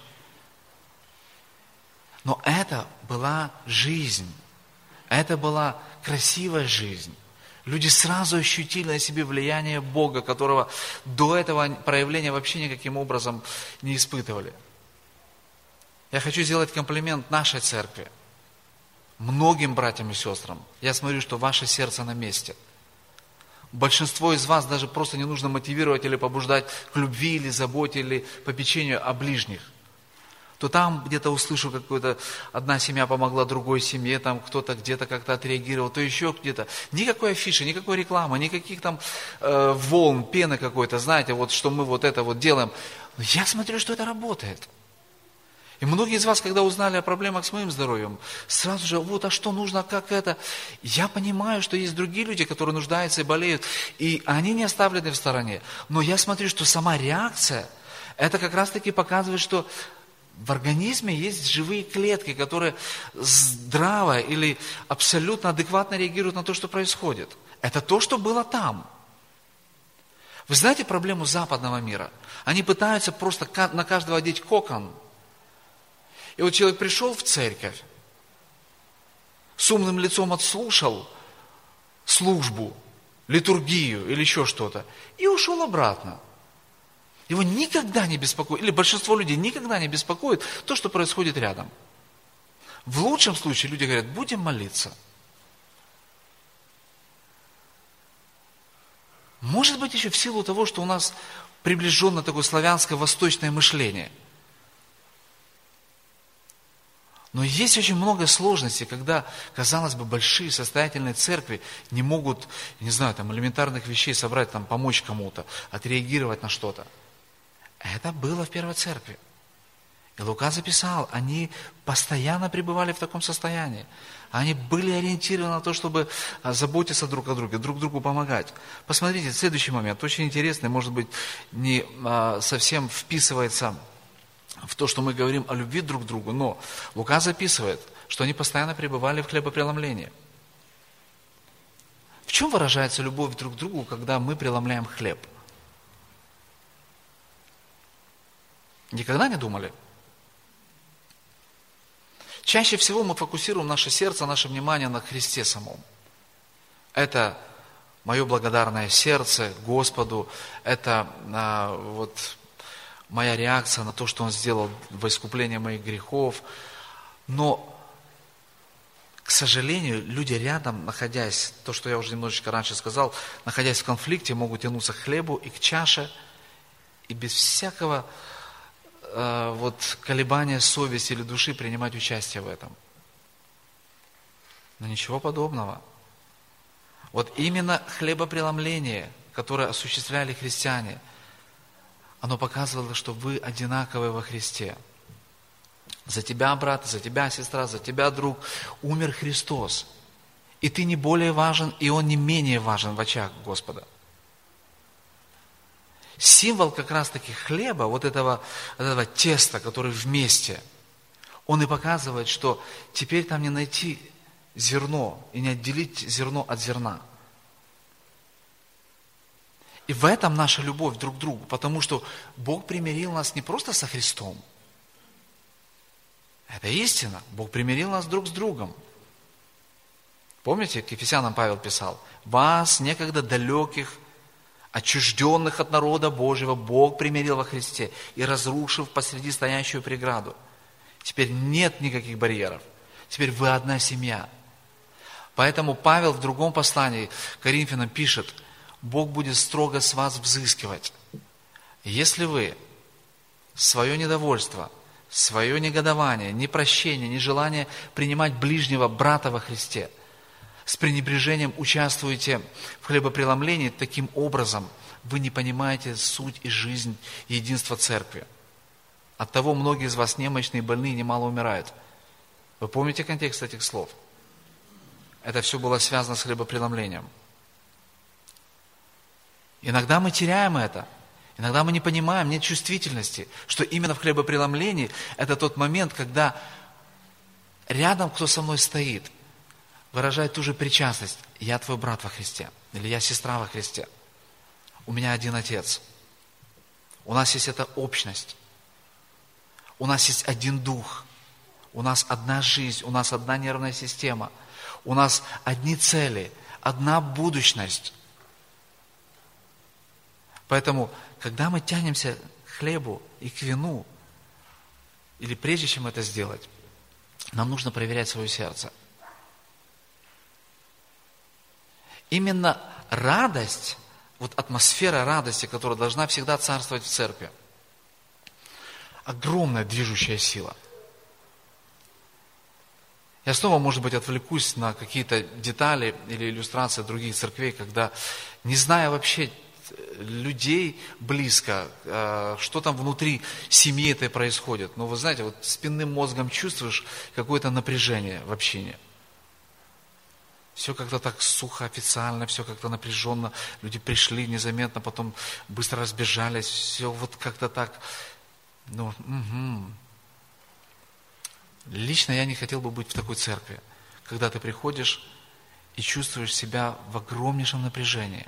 Но это была жизнь. Это была красивая жизнь. Люди сразу ощутили на себе влияние Бога, которого до этого проявления вообще никаким образом не испытывали. Я хочу сделать комплимент нашей церкви. Многим братьям и сестрам. Я смотрю, что ваше сердце на месте. Большинство из вас даже просто не нужно мотивировать или побуждать к любви, или заботе, или попечению о ближних. То там где-то услышу, какую-то одна семья помогла другой семье, там кто-то где-то как-то отреагировал, то еще где-то. Никакой афиши, никакой рекламы, никаких там э, волн, пены какой-то, знаете, вот что мы вот это вот делаем. Но я смотрю, что это работает. И многие из вас, когда узнали о проблемах с моим здоровьем, сразу же, вот, а что нужно, как это? Я понимаю, что есть другие люди, которые нуждаются и болеют, и они не оставлены в стороне. Но я смотрю, что сама реакция, это как раз-таки показывает, что в организме есть живые клетки, которые здраво или абсолютно адекватно реагируют на то, что происходит. Это то, что было там. Вы знаете проблему западного мира? Они пытаются просто на каждого одеть кокон. И вот человек пришел в церковь, с умным лицом отслушал службу, литургию или еще что-то, и ушел обратно. Его никогда не беспокоит, или большинство людей никогда не беспокоит то, что происходит рядом. В лучшем случае люди говорят, будем молиться. Может быть, еще в силу того, что у нас приближенно такое славянское восточное мышление. Но есть очень много сложностей, когда, казалось бы, большие состоятельные церкви не могут, не знаю, там, элементарных вещей собрать, там, помочь кому-то, отреагировать на что-то. Это было в первой церкви. И Лука записал, они постоянно пребывали в таком состоянии. Они были ориентированы на то, чтобы заботиться друг о друге, друг другу помогать. Посмотрите, следующий момент, очень интересный, может быть, не совсем вписывается в то, что мы говорим о любви друг к другу, но Лука записывает, что они постоянно пребывали в хлебопреломлении. В чем выражается любовь друг к другу, когда мы преломляем хлеб? Никогда не думали? Чаще всего мы фокусируем наше сердце, наше внимание на Христе самом. Это мое благодарное сердце Господу, это а, вот моя реакция на то, что Он сделал во искупление моих грехов. Но, к сожалению, люди рядом, находясь, то, что я уже немножечко раньше сказал, находясь в конфликте, могут тянуться к хлебу и к чаше, и без всякого э, вот, колебания совести или души принимать участие в этом. Но ничего подобного. Вот именно хлебопреломление, которое осуществляли христиане, оно показывало, что вы одинаковы во Христе. За тебя, брат, за тебя, сестра, за тебя, друг, умер Христос. И ты не более важен, и Он не менее важен в очах Господа. Символ как раз-таки хлеба, вот этого, этого теста, который вместе, он и показывает, что теперь там не найти зерно, и не отделить зерно от зерна. И в этом наша любовь друг к другу, потому что Бог примирил нас не просто со Христом. Это истина. Бог примирил нас друг с другом. Помните, к Ефесянам Павел писал: «Вас, некогда далеких, отчужденных от народа Божьего, Бог примирил во Христе и разрушив посреди стоящую преграду». Теперь нет никаких барьеров. Теперь вы одна семья. Поэтому Павел в другом послании к Коринфянам пишет: Бог будет строго с вас взыскивать. Если вы свое недовольство, свое негодование, непрощение, нежелание принимать ближнего брата во Христе, с пренебрежением участвуете в хлебопреломлении, таким образом вы не понимаете суть и жизнь и единство церкви. Оттого многие из вас немощные, больные, немало умирают. Вы помните контекст этих слов? Это все было связано с хлебопреломлением. Иногда мы теряем это. Иногда мы не понимаем, нет чувствительности, что именно в хлебопреломлении это тот момент, когда рядом, кто со мной стоит, выражает ту же причастность. Я твой брат во Христе. Или я сестра во Христе. У меня один Отец. У нас есть эта общность. У нас есть один Дух. У нас одна жизнь. У нас одна нервная система. У нас одни цели. Одна будущность. Поэтому, когда мы тянемся к хлебу и к вину, или прежде чем это сделать, нам нужно проверять свое сердце. Именно радость, вот атмосфера радости, которая должна всегда царствовать в церкви, огромная движущая сила. Я снова, может быть, отвлекусь на какие-то детали или иллюстрации других церквей, когда, не зная вообще людей близко, что там внутри семьи этой происходит, но вы знаете, вот спинным мозгом чувствуешь какое-то напряжение в общении. Все как-то так сухо, официально, все как-то напряженно. Люди пришли незаметно, потом быстро разбежались. Все вот как-то так. Ну, угу. Лично я не хотел бы быть в такой церкви, когда ты приходишь и чувствуешь себя в огромнейшем напряжении.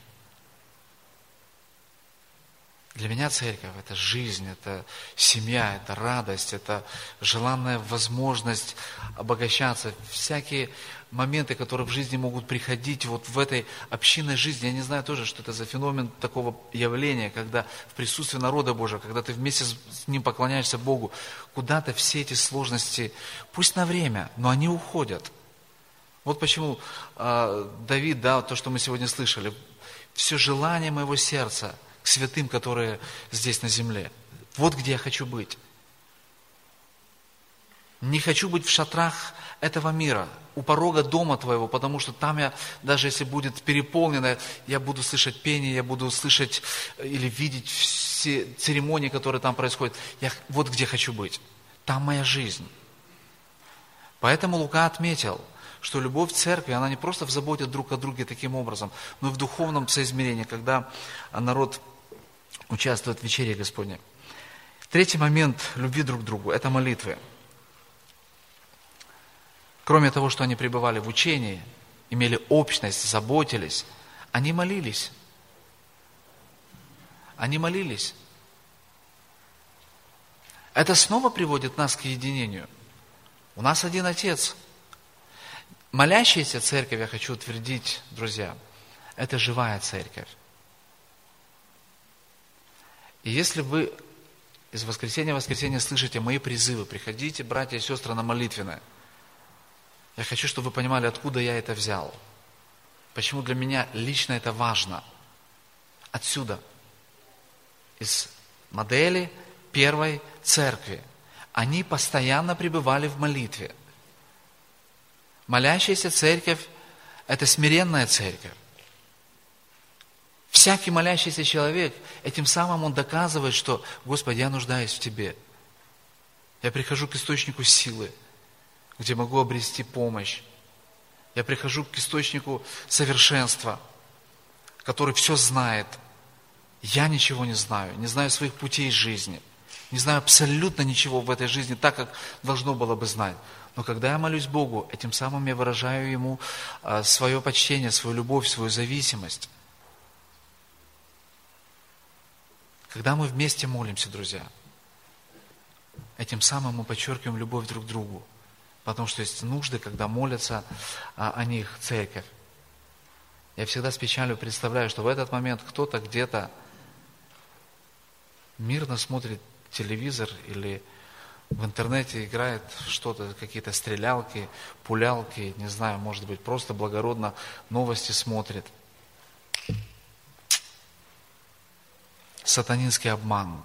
Для меня церковь – это жизнь, это семья, это радость, это желанная возможность обогащаться. Всякие моменты, которые в жизни могут приходить вот в этой общинной жизни. Я не знаю тоже, что это за феномен такого явления, когда в присутствии народа Божьего, когда ты вместе с ним поклоняешься Богу, куда-то все эти сложности, пусть на время, но они уходят. Вот почему э, Давид, да, то, что мы сегодня слышали, все желание моего сердца к святым, которые здесь на земле. Вот где я хочу быть. Не хочу быть в шатрах этого мира, у порога дома твоего, потому что там я, даже если будет переполнено, я буду слышать пение, я буду слышать или видеть все церемонии, которые там происходят. Я вот где хочу быть. Там моя жизнь. Поэтому Лука отметил, что любовь церкви, она не просто в заботе друг о друге таким образом, но и в духовном соизмерении, когда народ участвует в вечере Господней. Третий момент любви друг к другу – это молитвы. Кроме того, что они пребывали в учении, имели общность, заботились, они молились. Они молились. Это снова приводит нас к единению. У нас один Отец. Молящаяся церковь, я хочу утвердить, друзья, это живая церковь. И если вы из воскресенья в воскресенье слышите мои призывы, приходите, братья и сестры, на молитвенное, я хочу, чтобы вы понимали, откуда я это взял. Почему для меня лично это важно. Отсюда, из модели первой церкви. Они постоянно пребывали в молитве. Молящаяся церковь – это смиренная церковь. Всякий молящийся человек, этим самым он доказывает, что, Господи, я нуждаюсь в Тебе. Я прихожу к источнику силы, где могу обрести помощь. Я прихожу к источнику совершенства, который все знает. Я ничего не знаю, не знаю своих путей жизни, не знаю абсолютно ничего в этой жизни так, как должно было бы знать. Но когда я молюсь Богу, этим самым я выражаю Ему свое почтение, свою любовь, свою зависимость. Когда мы вместе молимся, друзья, этим самым мы подчеркиваем любовь друг к другу. Потому что есть нужды, когда молятся о, о них церковь. Я всегда с печалью представляю, что в этот момент кто-то где-то мирно смотрит телевизор или в интернете играет что-то, какие-то стрелялки, пулялки, не знаю, может быть, просто благородно новости смотрит. Сатанинский обман.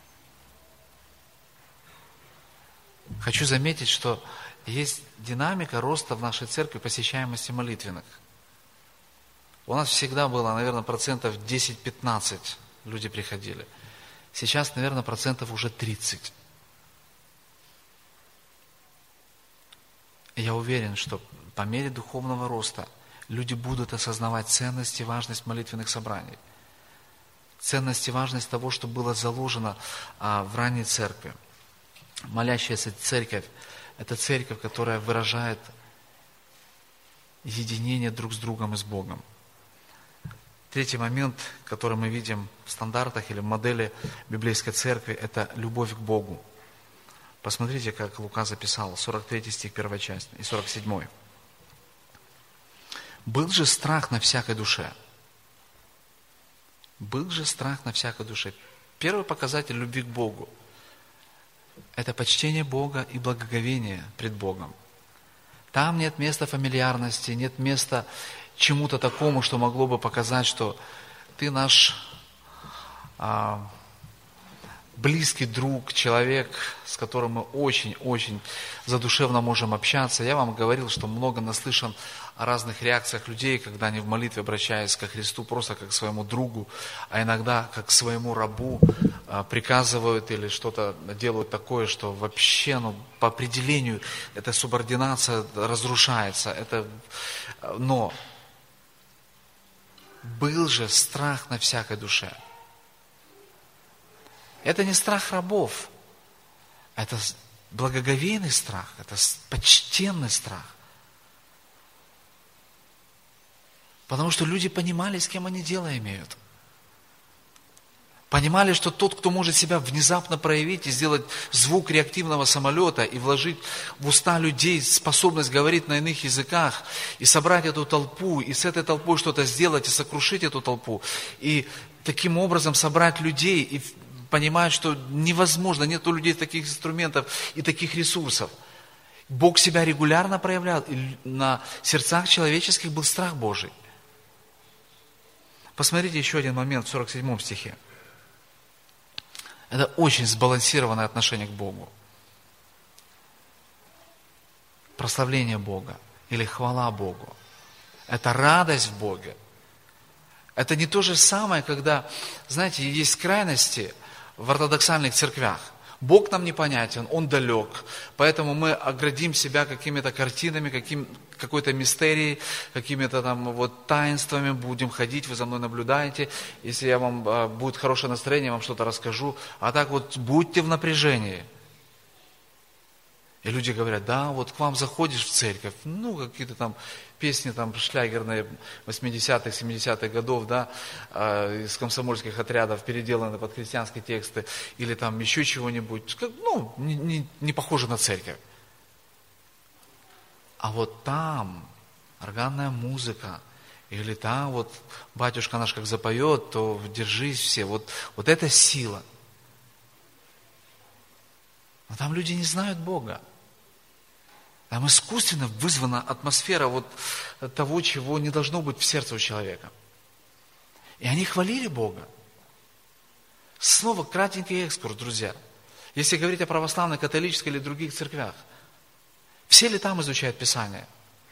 Хочу заметить, что есть динамика роста в нашей церкви посещаемости молитвенных. У нас всегда было, наверное, процентов десять-пятнадцать люди приходили. Сейчас, наверное, процентов уже тридцать. И я уверен, что по мере духовного роста люди будут осознавать ценность и важность молитвенных собраний. Ценность и важность того, что было заложено а, в ранней церкви. Молящаяся церковь – это церковь, которая выражает единение друг с другом и с Богом. Третий момент, который мы видим в стандартах или в модели библейской церкви, это любовь к Богу. Посмотрите, как Лука записал, сорок третий стих, первая часть, и сорок седьмой. «Был же страх на всякой душе». Был же страх на всякой душе. Первый показатель любви к Богу – это почтение Бога и благоговение пред Богом. Там нет места фамильярности, нет места чему-то такому, что могло бы показать, что ты наш а, близкий друг, человек, с которым мы очень-очень задушевно можем общаться. Я вам говорил, что много наслышан о разных реакциях людей, когда они в молитве, обращаясь ко Христу, просто как к своему другу, а иногда как к своему рабу, приказывают или что-то делают такое, что вообще, ну, по определению эта субординация разрушается. Это... Но был же страх на всякой душе. Это не страх рабов, это благоговейный страх, это почтенный страх. Потому что люди понимали, с кем они дело имеют. Понимали, что тот, кто может себя внезапно проявить и сделать звук реактивного самолета и вложить в уста людей способность говорить на иных языках, и собрать эту толпу, и с этой толпой что-то сделать, и сокрушить эту толпу, и таким образом собрать людей, и понимать, что невозможно, нет у людей таких инструментов и таких ресурсов. Бог себя регулярно проявлял, и на сердцах человеческих был страх Божий. Посмотрите еще один момент в сорок седьмом стихе. Это очень сбалансированное отношение к Богу. Прославление Бога или хвала Богу. Это радость в Боге. Это не то же самое, когда, знаете, есть крайности в ортодоксальных церквях. Бог нам непонятен, Он далек, поэтому мы оградим себя какими-то картинами, каким, какой-то мистерией, какими-то там вот таинствами будем ходить, вы за мной наблюдаете. Если я вам а, будет хорошее настроение, я вам что-то расскажу. А так вот будьте в напряжении. И люди говорят, да, вот к вам заходишь в церковь, ну, какие-то там песни там шлягерные восьмидесятых, семидесятых годов, да, э, из комсомольских отрядов, переделаны под христианские тексты, или там еще чего-нибудь, ну, не, не, не похоже на церковь. А вот там органная музыка, или там вот батюшка наш как запоет, то держись все, вот, вот это сила. Но там люди не знают Бога. Там искусственно вызвана атмосфера вот того, чего не должно быть в сердце у человека. И они хвалили Бога. Снова кратенький экскурс, друзья. Если говорить о православной, католической или других церквях, все ли там изучают Писание?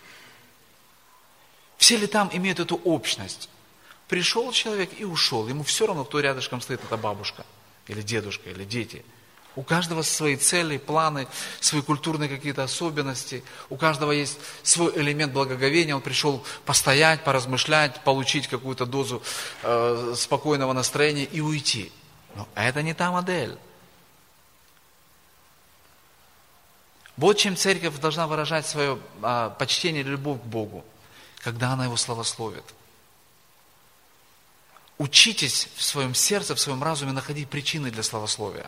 Все ли там имеют эту общность? Пришел человек и ушел. Ему все равно, кто рядышком стоит, это бабушка, или дедушка, или дети. У каждого свои цели, планы, свои культурные какие-то особенности. У каждого есть свой элемент благоговения. Он пришел постоять, поразмышлять, получить какую-то дозу э, спокойного настроения и уйти. Но это не та модель. Вот чем церковь должна выражать свое э, почтение или любовь к Богу, когда она Его славословит. Учитесь в своем сердце, в своем разуме находить причины для славословия.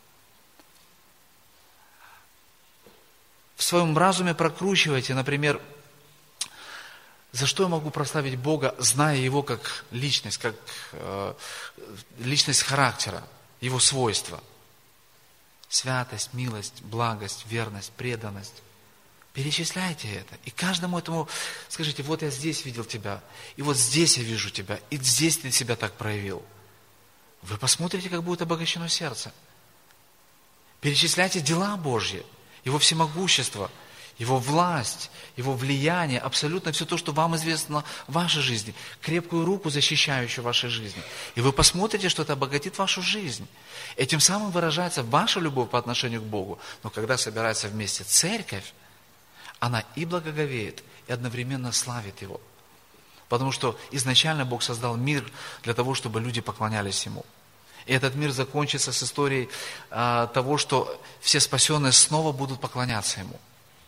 В своем разуме прокручивайте, например, за что я могу прославить Бога, зная Его как личность, как э, личность характера, Его свойства. Святость, милость, благость, верность, преданность. Перечисляйте это. И каждому этому скажите, вот я здесь видел тебя, и вот здесь я вижу тебя, и здесь ты себя так проявил. Вы посмотрите, как будет обогащено сердце. Перечисляйте дела Божьи, Его всемогущество, Его власть, Его влияние, абсолютно все то, что вам известно в вашей жизни, крепкую руку, защищающую вашей жизни. И вы посмотрите, что это обогатит вашу жизнь. Этим самым выражается ваша любовь по отношению к Богу. Но когда собирается вместе церковь, она и благоговеет, и одновременно славит Его. Потому что изначально Бог создал мир для того, чтобы люди поклонялись Ему. И этот мир закончится с историей а, того, что все спасенные снова будут поклоняться Ему.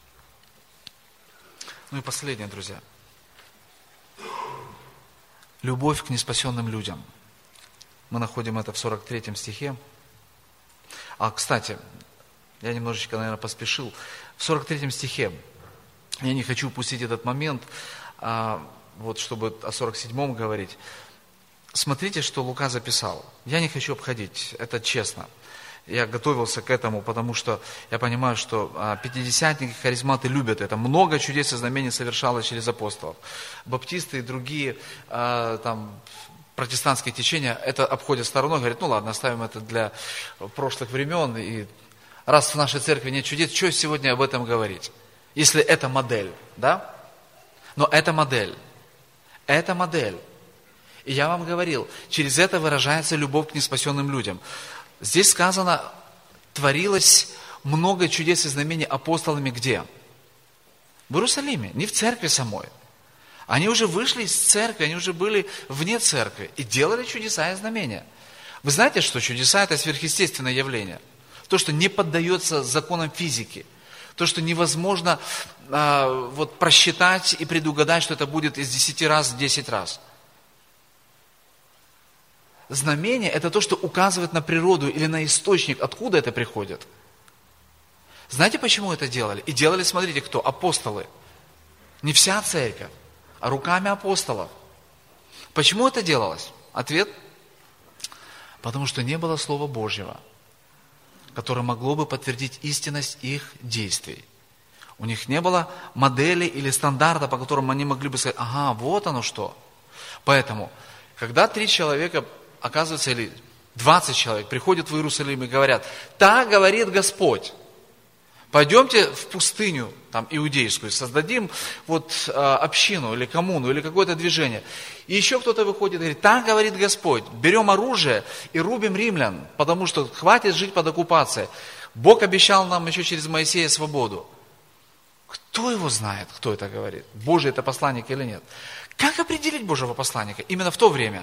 Ну и последнее, друзья. Любовь к неспасенным людям. Мы находим это в сорок третьем стихе. А, кстати, я немножечко, наверное, поспешил. В сорок третьем стихе, я не хочу упустить этот момент, а, вот чтобы о сорок седьмом говорить. Смотрите, что Лука записал. Я не хочу обходить, это честно. Я готовился к этому, потому что я понимаю, что а, пятидесятники, харизматы любят это. Много чудес и знамений совершалось через апостолов. Баптисты и другие а, там, протестантские течения это обходят стороной, говорят, ну ладно, оставим это для прошлых времен. И раз в нашей церкви нет чудес, что сегодня об этом говорить? Если это модель, да? Но это модель. Это модель. И я вам говорил, через это выражается любовь к неспасенным людям. Здесь сказано, творилось много чудес и знамений апостолами где? В Иерусалиме, не в церкви самой. Они уже вышли из церкви, они уже были вне церкви и делали чудеса и знамения. Вы знаете, что чудеса – это сверхъестественное явление. То, что не поддается законам физики. То, что невозможно а, вот, просчитать и предугадать, что это будет из десяти раз в десять раз. Знамение – это то, что указывает на природу или на источник, откуда это приходит. Знаете, почему это делали? И делали, смотрите, кто? Апостолы. Не вся церковь, а руками апостолов. Почему это делалось? Ответ – потому что не было Слова Божьего, которое могло бы подтвердить истинность их действий. У них не было модели или стандарта, по которым они могли бы сказать, ага, вот оно что. Поэтому, когда три человека, оказывается, или двадцать человек приходят в Иерусалим и говорят, так говорит Господь, пойдемте в пустыню, там, иудейскую, создадим вот э, общину или коммуну, или какое-то движение. И еще кто-то выходит и говорит, так говорит Господь, берем оружие и рубим римлян, потому что хватит жить под оккупацией. Бог обещал нам еще через Моисея свободу. Кто его знает, кто это говорит? Божий это посланник или нет? Как определить Божьего посланника именно в то время?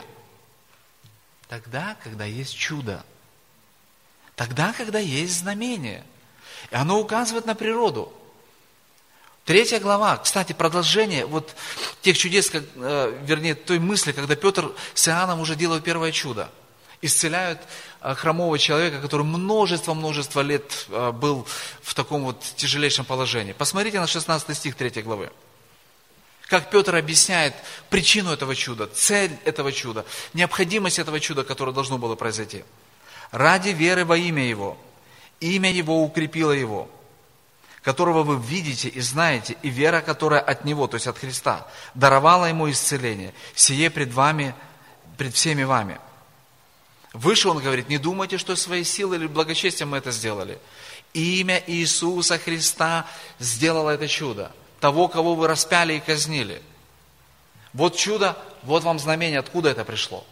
Тогда, когда есть чудо. Тогда, когда есть знамение. И оно указывает на природу. Третья глава, кстати, продолжение вот тех чудес, как, э, вернее, той мысли, когда Петр с Иоанном уже делают первое чудо. Исцеляют э, хромого человека, который множество-множество лет э, был в таком вот тяжелейшем положении. Посмотрите на шестнадцатый стих третьей главы. Как Петр объясняет причину этого чуда, цель этого чуда, необходимость этого чуда, которое должно было произойти. Ради веры во имя Его. Имя Его укрепило Его, которого вы видите и знаете, и вера, которая от Него, то есть от Христа, даровала Ему исцеление. Сие пред вами, пред всеми вами. Выше он говорит, не думайте, что своей силой или благочестием мы это сделали. Имя Иисуса Христа сделало это чудо. Того, кого вы распяли и казнили. Вот чудо, вот вам знамение, откуда это пришло.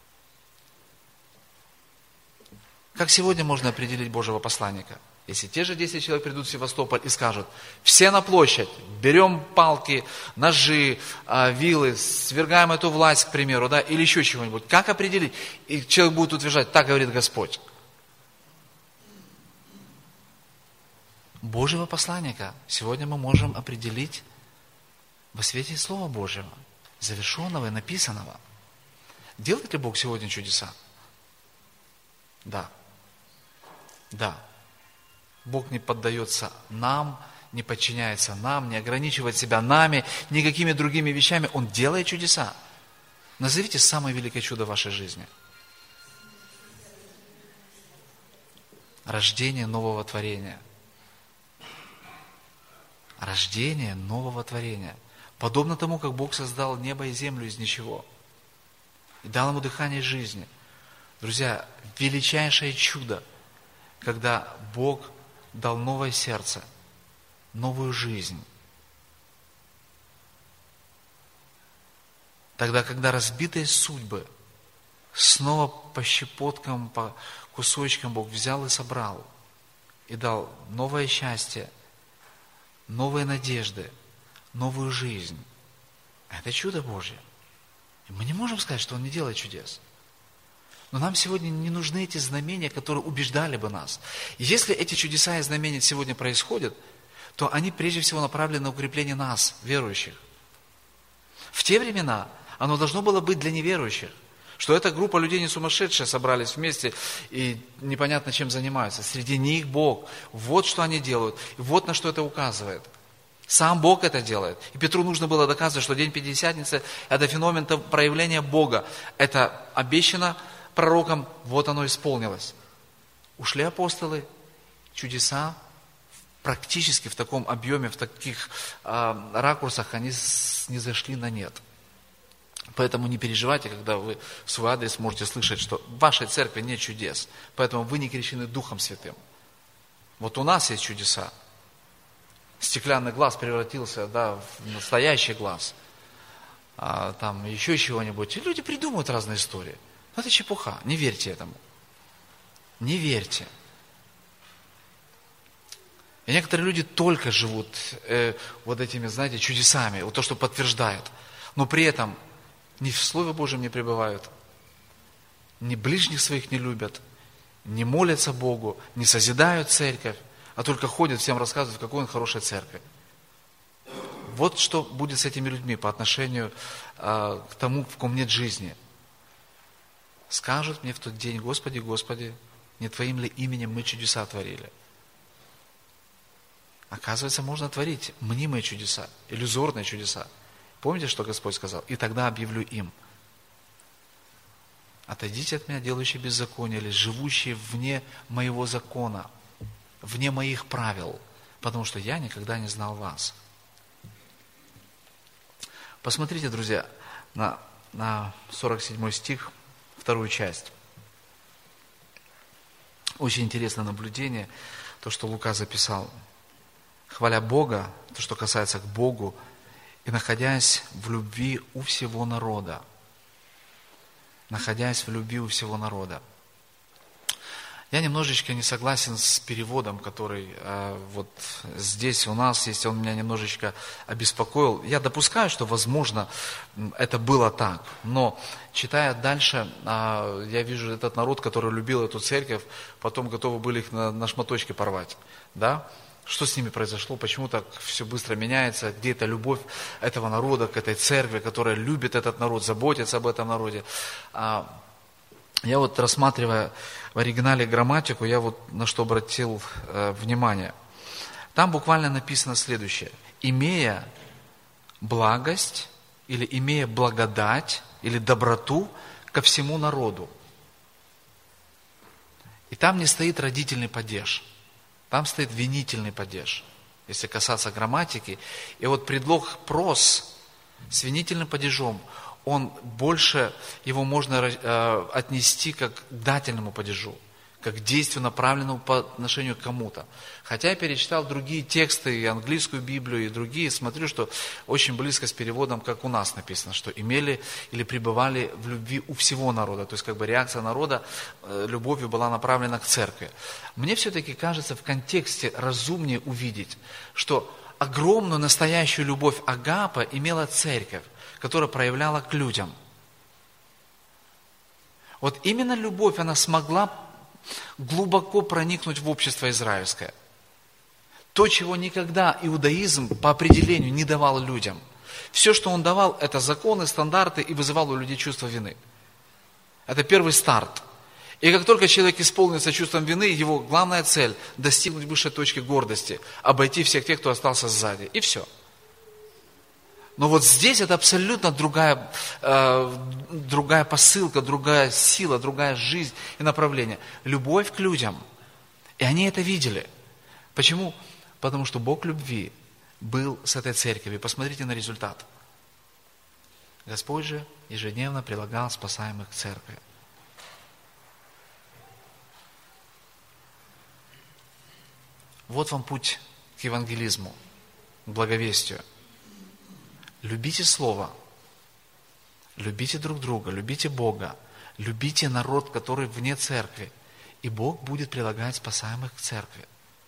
Как сегодня можно определить Божьего посланника? Если те же десять человек придут в Севастополь и скажут, все на площадь, берем палки, ножи, вилы, свергаем эту власть, к примеру, да, или еще чего-нибудь. Как определить? И человек будет утверждать, так говорит Господь. Божьего посланника сегодня мы можем определить во свете Слова Божьего, завершенного и написанного. Делает ли Бог сегодня чудеса? Да. Да. Бог не поддается нам, не подчиняется нам, не ограничивает себя нами, никакими другими вещами. Он делает чудеса. Назовите самое великое чудо в вашей жизни. Рождение нового творения. Рождение нового творения. Подобно тому, как Бог создал небо и землю из ничего. И дал ему дыхание жизни. Друзья, величайшее чудо, когда Бог дал новое сердце, новую жизнь. Тогда, когда разбитые судьбы снова по щепоткам, по кусочкам Бог взял и собрал, и дал новое счастье, новые надежды, новую жизнь. Это чудо Божье. И мы не можем сказать, что Он не делает чудес. Но нам сегодня не нужны эти знамения, которые убеждали бы нас. И если эти чудеса и знамения сегодня происходят, то они прежде всего направлены на укрепление нас, верующих. В те времена оно должно было быть для неверующих, что эта группа людей не сумасшедшие собрались вместе и непонятно чем занимаются. Среди них Бог. Вот что они делают. И вот на что это указывает. Сам Бог это делает. И Петру нужно было доказывать, что День Пятидесятницы – это феномен проявления Бога. Это обещано пророком, вот оно исполнилось. Ушли апостолы, чудеса практически в таком объеме, в таких э, ракурсах они не зашли на нет. Поэтому не переживайте, когда вы в свой адрес можете слышать, что в вашей церкви нет чудес, поэтому вы не крещены Духом Святым. Вот у нас есть чудеса. Стеклянный глаз превратился, да, в настоящий глаз. А, там еще чего-нибудь. И люди придумывают разные истории. Но это чепуха. Не верьте этому. Не верьте. И некоторые люди только живут э, вот этими, знаете, чудесами, вот то, что подтверждает. Но при этом ни в Слове Божьем не пребывают, ни ближних своих не любят, не молятся Богу, не созидают церковь, а только ходят, всем рассказывают, какой он хорошая церковь. Вот что будет с этими людьми по отношению э, к тому, в ком нет жизни. Скажут мне в тот день: Господи, Господи, не Твоим ли именем мы чудеса творили? Оказывается, можно творить мнимые чудеса, иллюзорные чудеса. Помните, что Господь сказал? И тогда объявлю им: отойдите от меня, делающие беззаконие, или живущие вне моего закона, вне моих правил, потому что я никогда не знал вас. Посмотрите, друзья, на, на сорок седьмой стих, вторую часть. Очень интересное наблюдение, то, что Лука записал. Хваля Бога, то, что касается к Богу, и находясь в любви у всего народа. Находясь в любви у всего народа. Я немножечко не согласен с переводом, который э, вот здесь у нас есть, он меня немножечко обеспокоил. Я допускаю, что, возможно, это было так, но читая дальше, э, я вижу этот народ, который любил эту церковь, потом готовы были их на, на шматочки порвать, да? Что с ними произошло, почему так все быстро меняется, где эта любовь этого народа к этой церкви, которая любит этот народ, заботится об этом народе. Я вот, рассматривая в оригинале грамматику, я вот на что обратил э, внимание. Там буквально написано следующее: имея благость, или имея благодать, или доброту ко всему народу. И там не стоит родительный падеж. Там стоит винительный падеж, если касаться грамматики. И вот предлог прос с винительным падежом, он больше, его можно э, отнести как к дательному падежу, как к действию, направленному по отношению к кому-то. Хотя я перечитал другие тексты, и английскую Библию, и другие, смотрю, что очень близко с переводом, как у нас написано, что имели или пребывали в любви у всего народа. То есть как бы реакция народа э, любовью была направлена к церкви. Мне все-таки кажется в контексте разумнее увидеть, что огромную настоящую любовь агапа имела церковь, которая проявляла к людям. Вот именно любовь, она смогла глубоко проникнуть в общество израильское. То, чего никогда иудаизм по определению не давал людям. Все, что он давал, это законы, стандарты, и вызывал у людей чувство вины. Это первый старт. И как только человек исполнится чувством вины, его главная цель – достигнуть высшей точки гордости, обойти всех тех, кто остался сзади. И все. Но вот здесь это абсолютно другая, э, другая посылка, другая сила, другая жизнь и направление. Любовь к людям. И они это видели. Почему? Потому что Бог любви был с этой церковью. Посмотрите на результат. Господь же ежедневно прилагал спасаемых к церкви. Вот вам путь к евангелизму, к благовестию. Любите Слово, любите друг друга, любите Бога, любите народ, который вне церкви, и Бог будет прилагать спасаемых к церкви.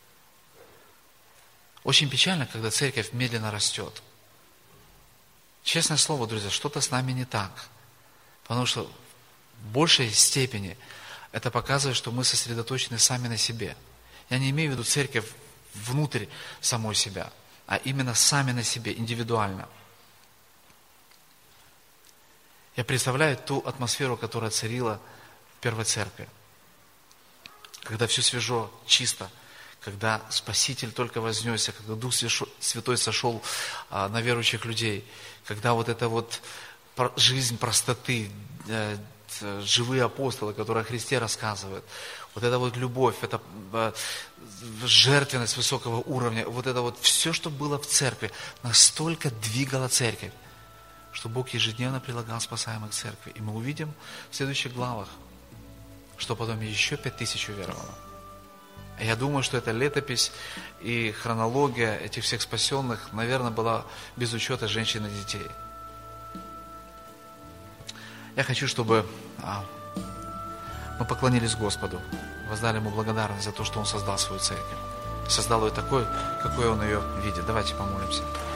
Очень печально, когда церковь медленно растет. Честное слово, друзья, что-то с нами не так. Потому что в большей степени это показывает, что мы сосредоточены сами на себе. Я не имею в виду церковь внутрь самой себя, а именно сами на себе, индивидуально. Я представляю ту атмосферу, которая царила в первой церкви. Когда все свежо, чисто, когда Спаситель только вознесся, когда Дух Святой сошел на верующих людей, когда вот эта вот жизнь простоты, живые апостолы, которые о Христе рассказывают, вот эта вот любовь, эта жертвенность высокого уровня, вот это вот все, что было в церкви, настолько двигало церковь, что Бог ежедневно прилагал спасаемых к церкви. И мы увидим в следующих главах, что потом еще пять тысяч уверовало. Я думаю, что эта летопись и хронология этих всех спасенных, наверное, была без учета женщин и детей. Я хочу, чтобы мы поклонились Господу, воздали Ему благодарность за то, что Он создал свою церковь. Создал ее такой, какой Он ее видит. Давайте помолимся.